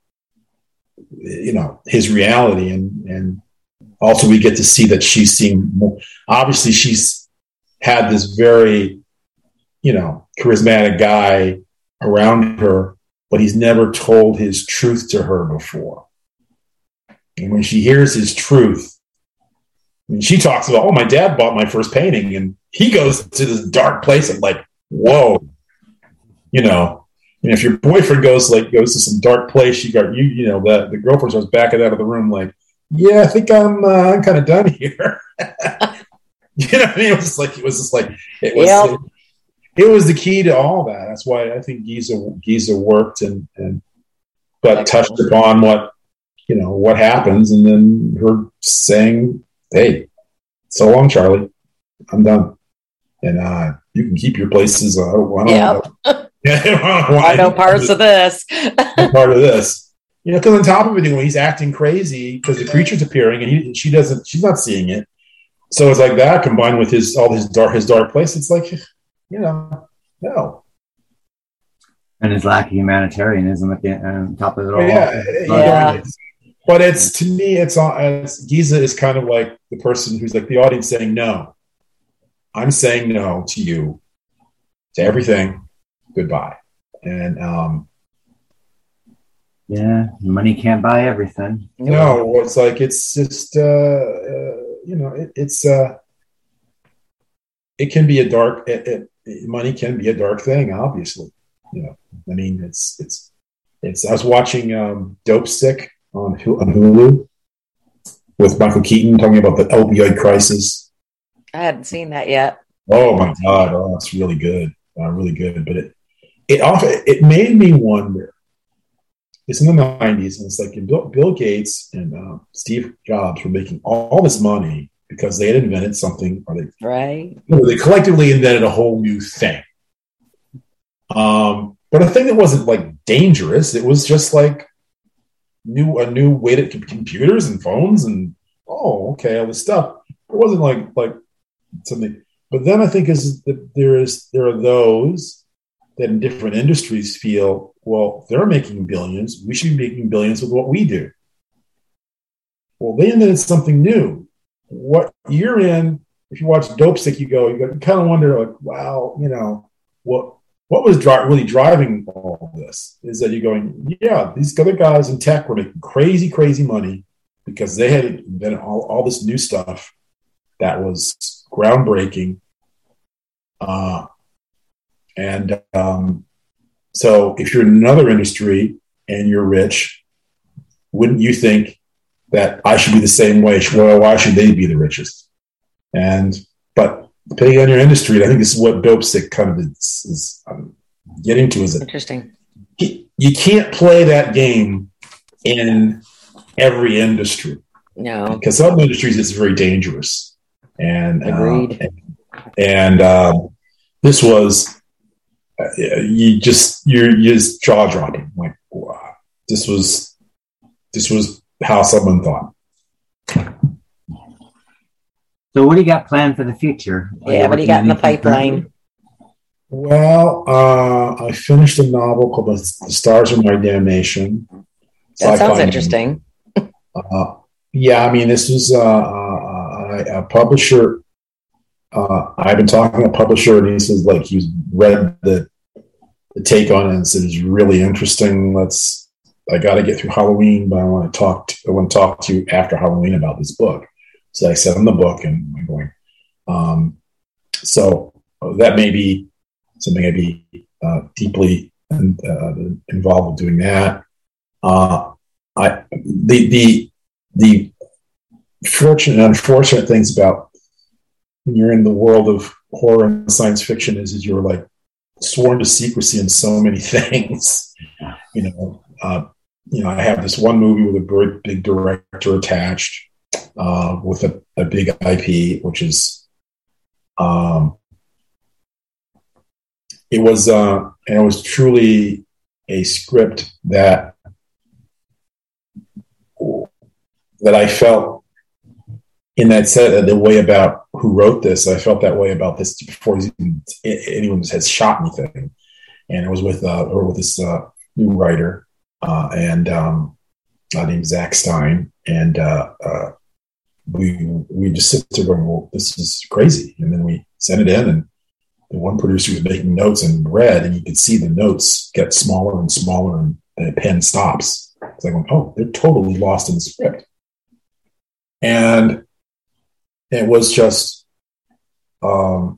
you know, his reality. And, and also we get to see that she's seeing more, obviously she's had this very, you know, charismatic guy around her, but he's never told his truth to her before. And when she hears his truth, and she talks about, oh, my dad bought my first painting, and he goes to this dark place of like, whoa, you know, and if your boyfriend goes like goes to some dark place, you got you, you know, the the girlfriend starts backing out of the room like, yeah, I think I'm uh, I'm kind of done here. You know what I mean? It was just like it was just like it was yep. it, it was the key to all that. That's why I think Giza Giza worked and and but Excellent. touched upon what, you know, what happens, and then her saying, hey, so long, Charlie. I'm done. And uh, you can keep your places. Uh, I don't yep. know. I know parts of this. part of this. You know, because on top of it, when he's acting crazy because the creature's appearing and he, she doesn't, she's not seeing it. So it's like that combined with his all his dark his dark place. It's like, you know, no. And his lack of humanitarianism at the on top of it all. Yeah, but, yeah. It's, but it's to me, it's, it's Giza is kind of like the person who's like the audience saying no. I'm saying no to you, to everything. Goodbye. And um, yeah, money can't buy everything. No, it's like it's just uh, uh, you know, it, it's uh, it can be a dark. It, it, money can be a dark thing, obviously. You know, I mean, it's it's it's. I was watching um, Dope Sick on, on Hulu with Michael Keaton talking about the opioid crisis. I hadn't seen that yet. Oh my God! Oh, it's really good, uh, really good. But it it often it made me wonder. It's in the nineties, and it's like Bill, Bill Gates and uh, Steve Jobs were making all this money because they had invented something, or they right, you know, they collectively invented a whole new thing. Um, but a thing that wasn't like dangerous. It was just like new a new way to computers and phones and oh, okay, all this stuff. It wasn't like like something. But then I think is that there is there are those that in different industries feel, well, they're making billions. We should be making billions with what we do. Well, they invented something new. What you're in, if you watch Dopesick, you go, you kind of wonder, like, wow, you know, what what was dri- really driving all of this? Is that you're going, yeah, these other guys in tech were making crazy, crazy money because they had invented all, all this new stuff that was groundbreaking. Uh, and um, so if you're in another industry and you're rich, wouldn't you think that I should be the same way? Well, why should they be the richest? And, but depending on your industry, I think this is what Dopesick kind of is, is um, getting to. Is it interesting? You can't play that game in every industry. No, because some industries it's very dangerous. And agreed. Uh, and and uh, this was uh, you just you're you just jaw dropping. Like wow, this was this was how someone thought. So what do you got planned for the future? Are Yeah, what do you got in the pipeline? Well, uh, I finished a novel called The Stars Are My Damnation. That sounds interesting. Uh, yeah, I mean, this was uh, uh, a publisher. Uh, I've been talking to a publisher, and he says, like, he's read the the take on it and said it's really interesting. Let's. I got to get through Halloween, but I want to talk. To, I want to talk to you after Halloween about this book. So I sent him the book, and I'm going. Um, so that may be something I'd be uh, deeply uh, involved with doing that. Uh, I the the the fortunate and unfortunate things about when you're in the world of horror and science fiction is that you're like sworn to secrecy in so many things. You know, uh, you know, I have this one movie with a very big director attached uh, with a, a big I P, which is um, it was uh, and it was truly a script that. that I felt in that set, the way about who wrote this, I felt that way about this before even anyone had shot anything. And it was with, uh, or with this uh, new writer uh, and um, uh, named Zach Stein. And uh, uh, we we just sit there going, well, this is crazy. And then we sent it in, and the one producer was making notes and read, and you could see the notes get smaller and smaller, and the pen stops. It's like, oh, they're totally lost in the script. And it was just, um,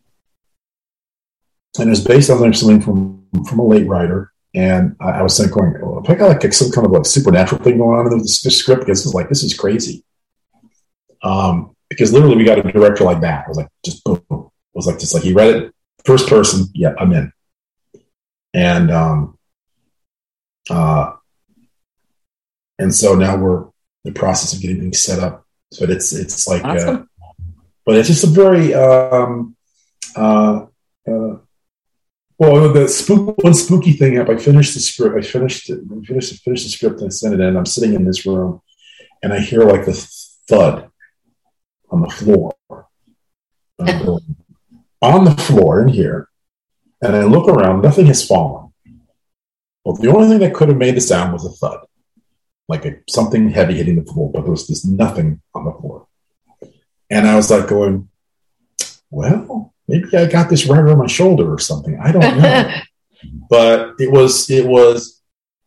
and it was based on something from, from a late writer. And I, I was saying, going, well, if I got like some kind of like supernatural thing going on in the, the script, because it's like, this is crazy. Um, because literally we got a director like that. It was like, just boom. It was like, just like he read it, first person, yeah, I'm in. And, um, uh, and so now we're in the process of getting things set up. But it's it's like, awesome. uh, but it's just a very, um, uh, uh, well, the spook, one spooky thing up. I finished the script. I finished it. I finished, finished the script and I sent it in. I'm sitting in this room, and I hear like the thud on the floor, going, on the floor in here, and I look around. Nothing has fallen. Well, the only thing that could have made the sound was a thud. Like a, something heavy hitting the floor, but there was just nothing on the floor. And I was like going, well, maybe I got this right on my shoulder or something. I don't know. But it was, it was.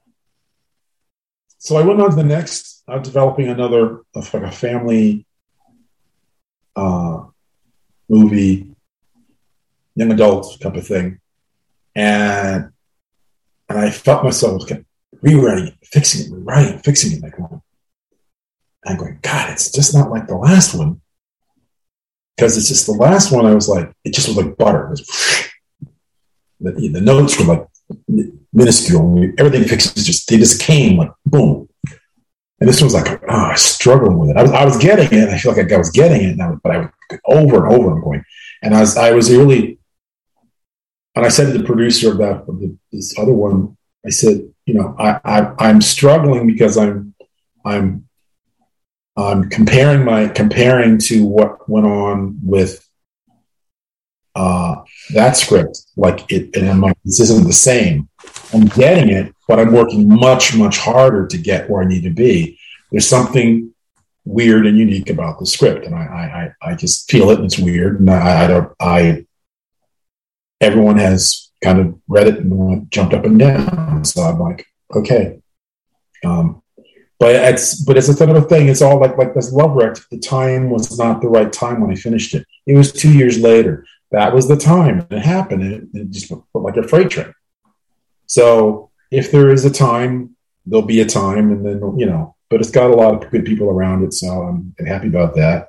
So I went on to the next, I'm developing another, like a family uh, movie, young adult type of thing. And, and I felt myself getting, rewriting it, fixing it, rewriting it, fixing it. Like, I'm going, God, it's just not like the last one. Because it's just the last one, I was like, it just was like butter. It was, the, the notes were like minuscule. Everything fixes just, they just came like boom. And this one was like, oh, I was struggling with it. I was, I was getting it. I feel like I was getting it, and I was, but I was over and over and going. And I was, I was really, and I said to the producer of that, of the, this other one, I said, you know, I, I, I'm struggling because I'm, I'm, I'm comparing my, comparing to what went on with uh, that script. Like it, and I'm like, this isn't the same. I'm getting it, but I'm working much, much harder to get where I need to be. There's something weird and unique about the script, and I, I, I just feel it, and it's weird. And I, I don't, I, everyone has kind of read it and jumped up and down. So I'm like, okay, um, but it's, but it's a sort of a thing. It's all like, like this Love Wreck. The time was not the right time when I finished it. It was two years later. That was the time. It happened. It, it just went like a freight train. So if there is a time, there'll be a time, and then, you know, but it's got a lot of good people around it. So I'm happy about that.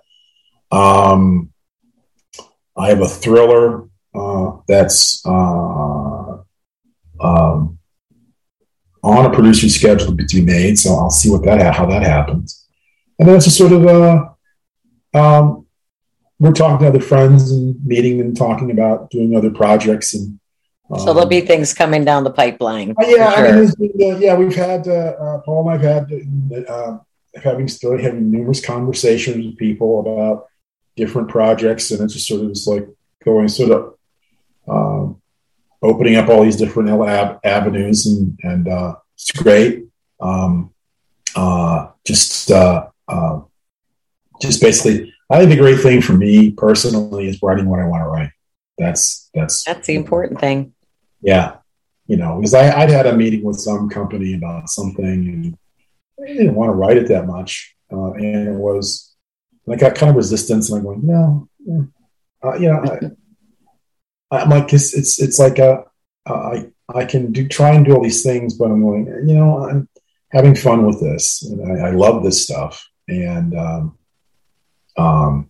Um, I have a thriller uh, that's uh, um, on a producer's schedule to be made. So I'll see what that, how that happens. And then it's just sort of, uh, um, we're talking to other friends and meeting and talking about doing other projects. And um, so there'll be things coming down the pipeline. Yeah, sure. I mean, been, uh, yeah, we've had uh, uh, Paul and I've had uh, having still having numerous conversations with people about different projects, and it's just sort of just like going sort of um, opening up all these different ab- avenues, and and uh, it's great. Um, uh, just uh, uh, just basically, I think the great thing for me personally is writing what I want to write. That's that's that's the important thing. Yeah, you know, because I, I'd had a meeting with some company about something, and I didn't want to write it that much, uh, and it was, and I got kind of resistance, and I'm going, no, uh, you know, I, I'm like, it's it's it's like a, uh, I I can do try and do all these things, but I'm going, you know, I'm having fun with this, and I, I love this stuff, and um, um.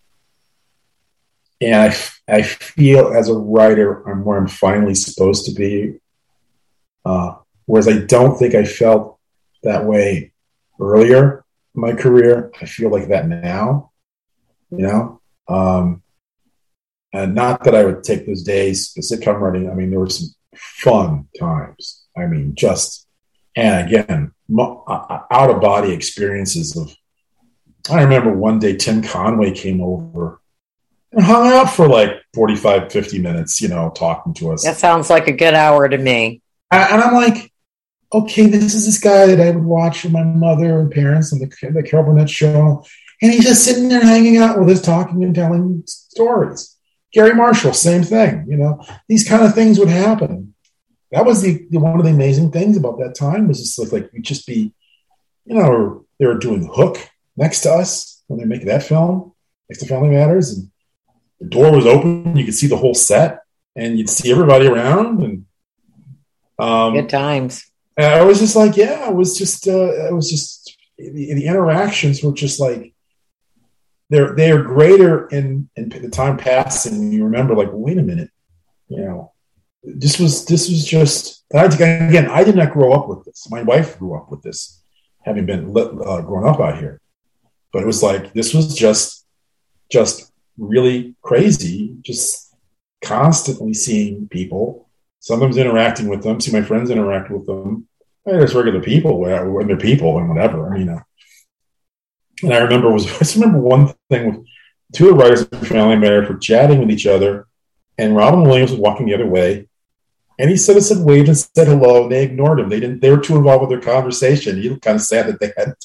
And I, I feel as a writer, I'm where I'm finally supposed to be. Uh, whereas I don't think I felt that way earlier in my career. I feel like that now, you know? Um, and not that I would take those days, the sitcom writing. I mean, there were some fun times. I mean, just, and again, mo- out of body experiences of, I remember one day Tim Conway came over and hung out for like forty-five, fifty minutes, you know, talking to us. That sounds like a good hour to me. And I'm like, okay, this is this guy that I would watch with my mother and parents on the, the Carol Burnett show. And he's just sitting there hanging out with us, talking and telling stories. Gary Marshall, same thing. You know, these kind of things would happen. That was the, the one of the amazing things about that time was just like, like you'd just be, you know, they were doing Hook next to us when they make that film, next to Family Matters. And the door was open. You could see the whole set, and you'd see everybody around. And um, good times. And I was just like, yeah, it was just, uh, it was just the, the interactions were just like they're they are greater in in the time passing. You remember, like, wait a minute, you know, this was this was just. I, again, I did not grow up with this. My wife grew up with this, having been uh, grown up out here. But it was like this was just just. really crazy, just constantly seeing people, sometimes interacting with them, see my friends interact with them. They're just regular people, when they're people and whatever. I mean, uh, and I remember was I just remember one thing with two of the writers of Family Matters were chatting with each other, and Robin Williams was walking the other way, and he sort of said waved and said hello, and they ignored him. They didn't. They were too involved with their conversation. He looked kind of sad that they hadn't.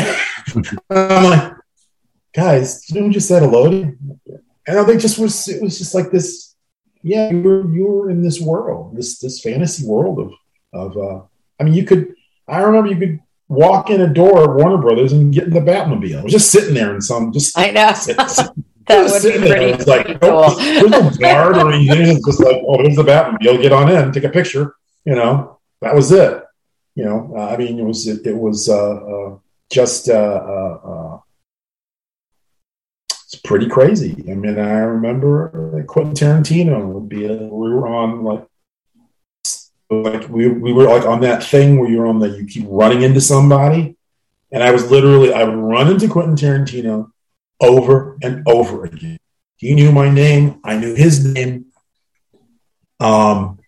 I'm like, guys, you know who just said hello to you? And I think just was it was just like this, yeah, you were you were in this world, this this fantasy world of of uh I mean you could I remember you could walk in a door at Warner Brothers and get in the Batmobile. I was just sitting there in some just I know sit, sit, that would be pretty, it's like, pretty oh, cool. There's no guard or anything. It's just like, oh, there's the Batmobile, get on in, take a picture, you know. That was it. You know, uh, I mean it was it, it was uh, uh just uh uh, uh it's pretty crazy. I mean, I remember like Quentin Tarantino would be, a, we were on like, like we we were like on that thing where you're on the, you keep running into somebody. And I was literally, I would run into Quentin Tarantino over and over again. He knew my name. I knew his name. Um,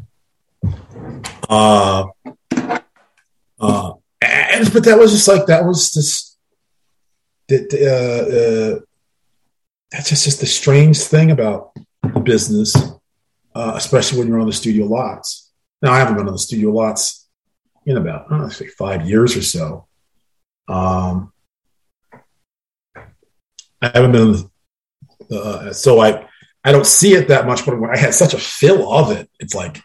uh, uh, and, but that was just like, that was just, that, uh, uh, that's just, just the strange thing about the business, uh, especially when you're on the studio lots. Now, I haven't been on the studio lots in about, I don't know, say five years or so. Um, I haven't been on the, uh, so I, I don't see it that much, but when I had such a fill of it, it's like,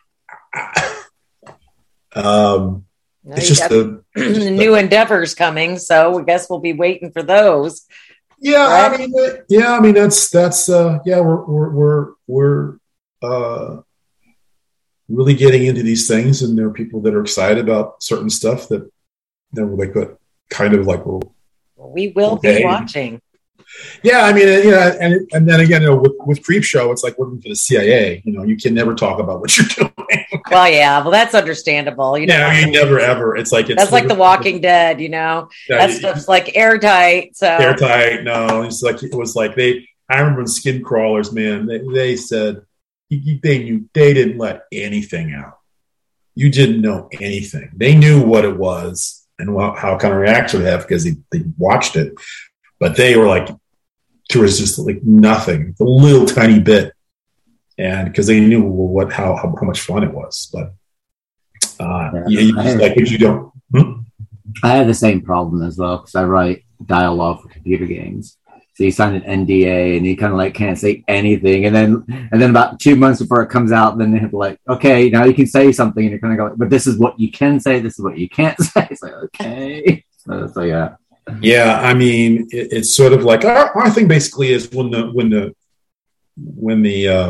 um, No, it's just the, just the new endeavors coming, so I guess we'll be waiting for those. Yeah, right? I mean, yeah, I mean that's that's uh, yeah, we're we're we're we're uh, really getting into these things, and there are people that are excited about certain stuff that they're like, kind of like, well, we will okay. be watching. Yeah, I mean, you know, and and then again, you know, with, with Creep Show, it's like working for the C I A. You know, you can never talk about what you're doing. Well, yeah, well, that's understandable. You know, yeah, I mean, never ever. It's like it's that's like The Walking Dead. You know, yeah, that it, stuff's like airtight. So airtight. No, it's like it was like they. I remember in Skin Crawlers, man. They, they said they knew they didn't let anything out. You didn't know anything. They knew what it was and what, how kind of reaction they have because they, they watched it. But they were like, there was just like nothing, a little tiny bit, and because they knew what how, how how much fun it was. But uh, yeah, you, you just, like if you don't, hmm? I have the same problem as well because I write dialogue for computer games. So you sign an N D A and you kind of like can't say anything, and then and then about two months before it comes out, then they have to like, okay, now you can say something, and you're kind of going, but this is what you can say, this is what you can't say. It's like, okay, so, so yeah. Yeah, I mean, it, it's sort of like our, our thing basically is when the when the when the uh,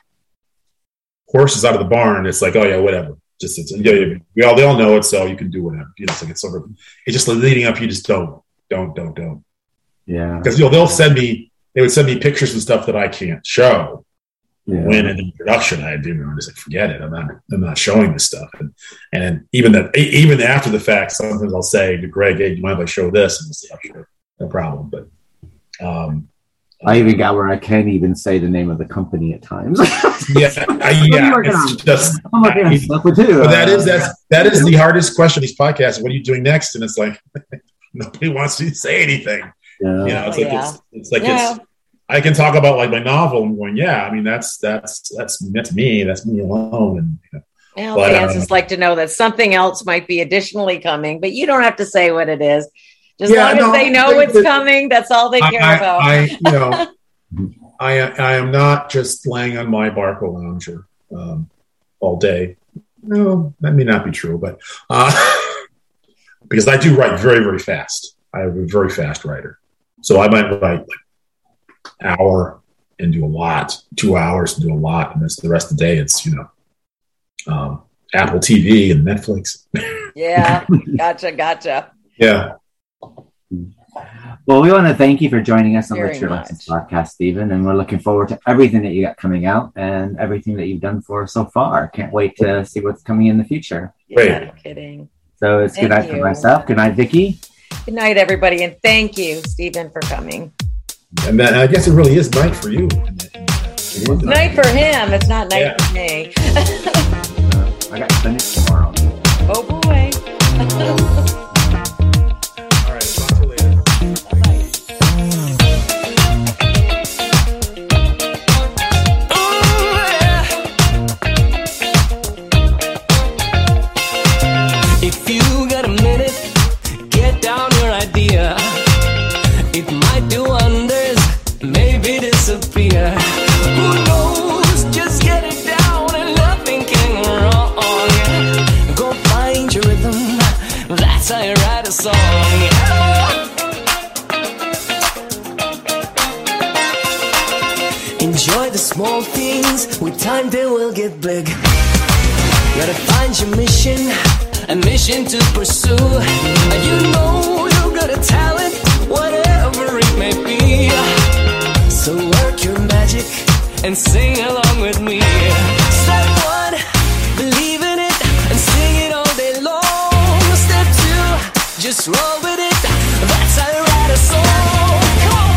horse is out of the barn, it's like, oh yeah, whatever. Just it's, yeah, yeah, we all they all know it, so you can do whatever. You know, it's like it's sort of it's just leading up. You just don't, don't, don't, don't. Yeah, because you know they'll send me they would send me pictures and stuff that I can't show. Yeah. When in the production, I do. I'm just like, forget it. I'm not. I'm not showing this stuff. And and even that, even after the fact, sometimes I'll say to Greg, "Hey, do you mind if I show this?" And he'll say, "Oh, sure, no problem." But um, I even got where I can't even say the name of the company at times. yeah, I, yeah. It's just I'm working on stuff with you. But that is that's that is the hardest question. These podcasts. What are you doing next? And it's like nobody wants to say anything. Yeah. You know, it's like yeah. it's, it's like yeah. it's. I can talk about like my novel and going, yeah, I mean, that's, that's, that's, that's me. That's me alone. And, you know, well, but, fans um, just like to know that something else might be additionally coming, but you don't have to say what it is. Just yeah, long no, as they know it's that, coming, that's all they care I, about. I, you know, I, I am not just laying on my Barco lounger um, all day. No, that may not be true, but uh, because I do write very, very fast. I'm a very fast writer. So I might write like, hour and do a lot, two hours and do a lot, and that's the rest of the day. It's you know, um, Apple T V and Netflix. Yeah, gotcha, gotcha. Yeah. Well, we want to thank you for joining us on Very the True Lessons podcast, Stephen, and we're looking forward to everything that you got coming out and everything that you've done for us so far. Can't wait to see what's coming in the future. Yeah, no kidding. So it's thank good night you. for myself. Good night, Vicky. Good night, everybody, and thank you, Stephen, for coming. And then I guess it really is night for you. It's night for him. It's not night yeah. for me. I got to spend it tomorrow. Oh boy. All right. Talk to you later. If you got a minute, get down your idea. It might do wonders, maybe disappear. Who knows? Just get it down and nothing can go wrong. Go find your rhythm, that's how you write a song. Enjoy the small things, with time they will get big. Gotta find your mission, a mission to pursue. You know you got a talent, whatever it may be. So work your magic and sing along with me. Step one, believe in it and sing it all day long. Step two, just roll with it. That's how you write a song. Come on.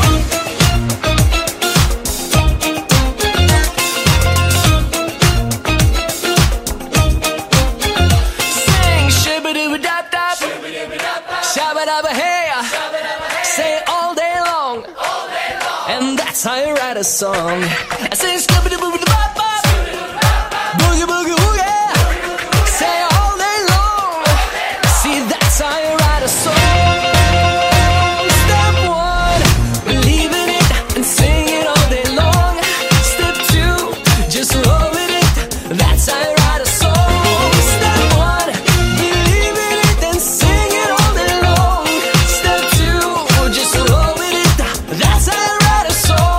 shabba-dabba hey, say it all day long, and that's how you write a song. I say scooby-doo-boo-doo-bop-bop, boogie-boogie, ooh yeah, say it all day long, see that's how you write a song. Step one, believe in it and sing it all day long. Step two, just roll with it, that's how you write a song. Step one, believe in it and sing it all day long. Step two, just roll with it, that's how you write a song.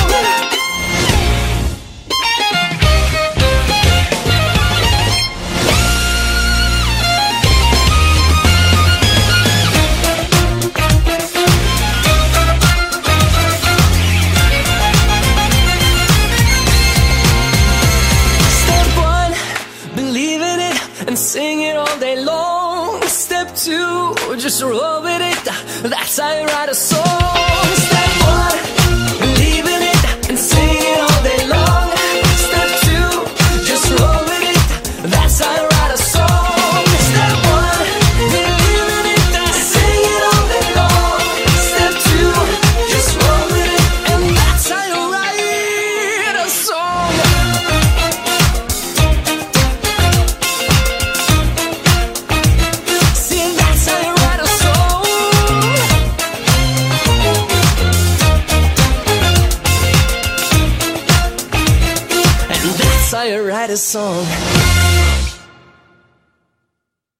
Step one, believe in it and sing it all day long. Step two, just roll with it, that's how you write a song. Step one, believe in it and sing it all day long. Step two, just roll with it, that's how you write a song. Step one, believe in it and sing it all day long. Step two, just roll with it, and that's how you write a song. See, that's how you write a song. And that's how you write a song.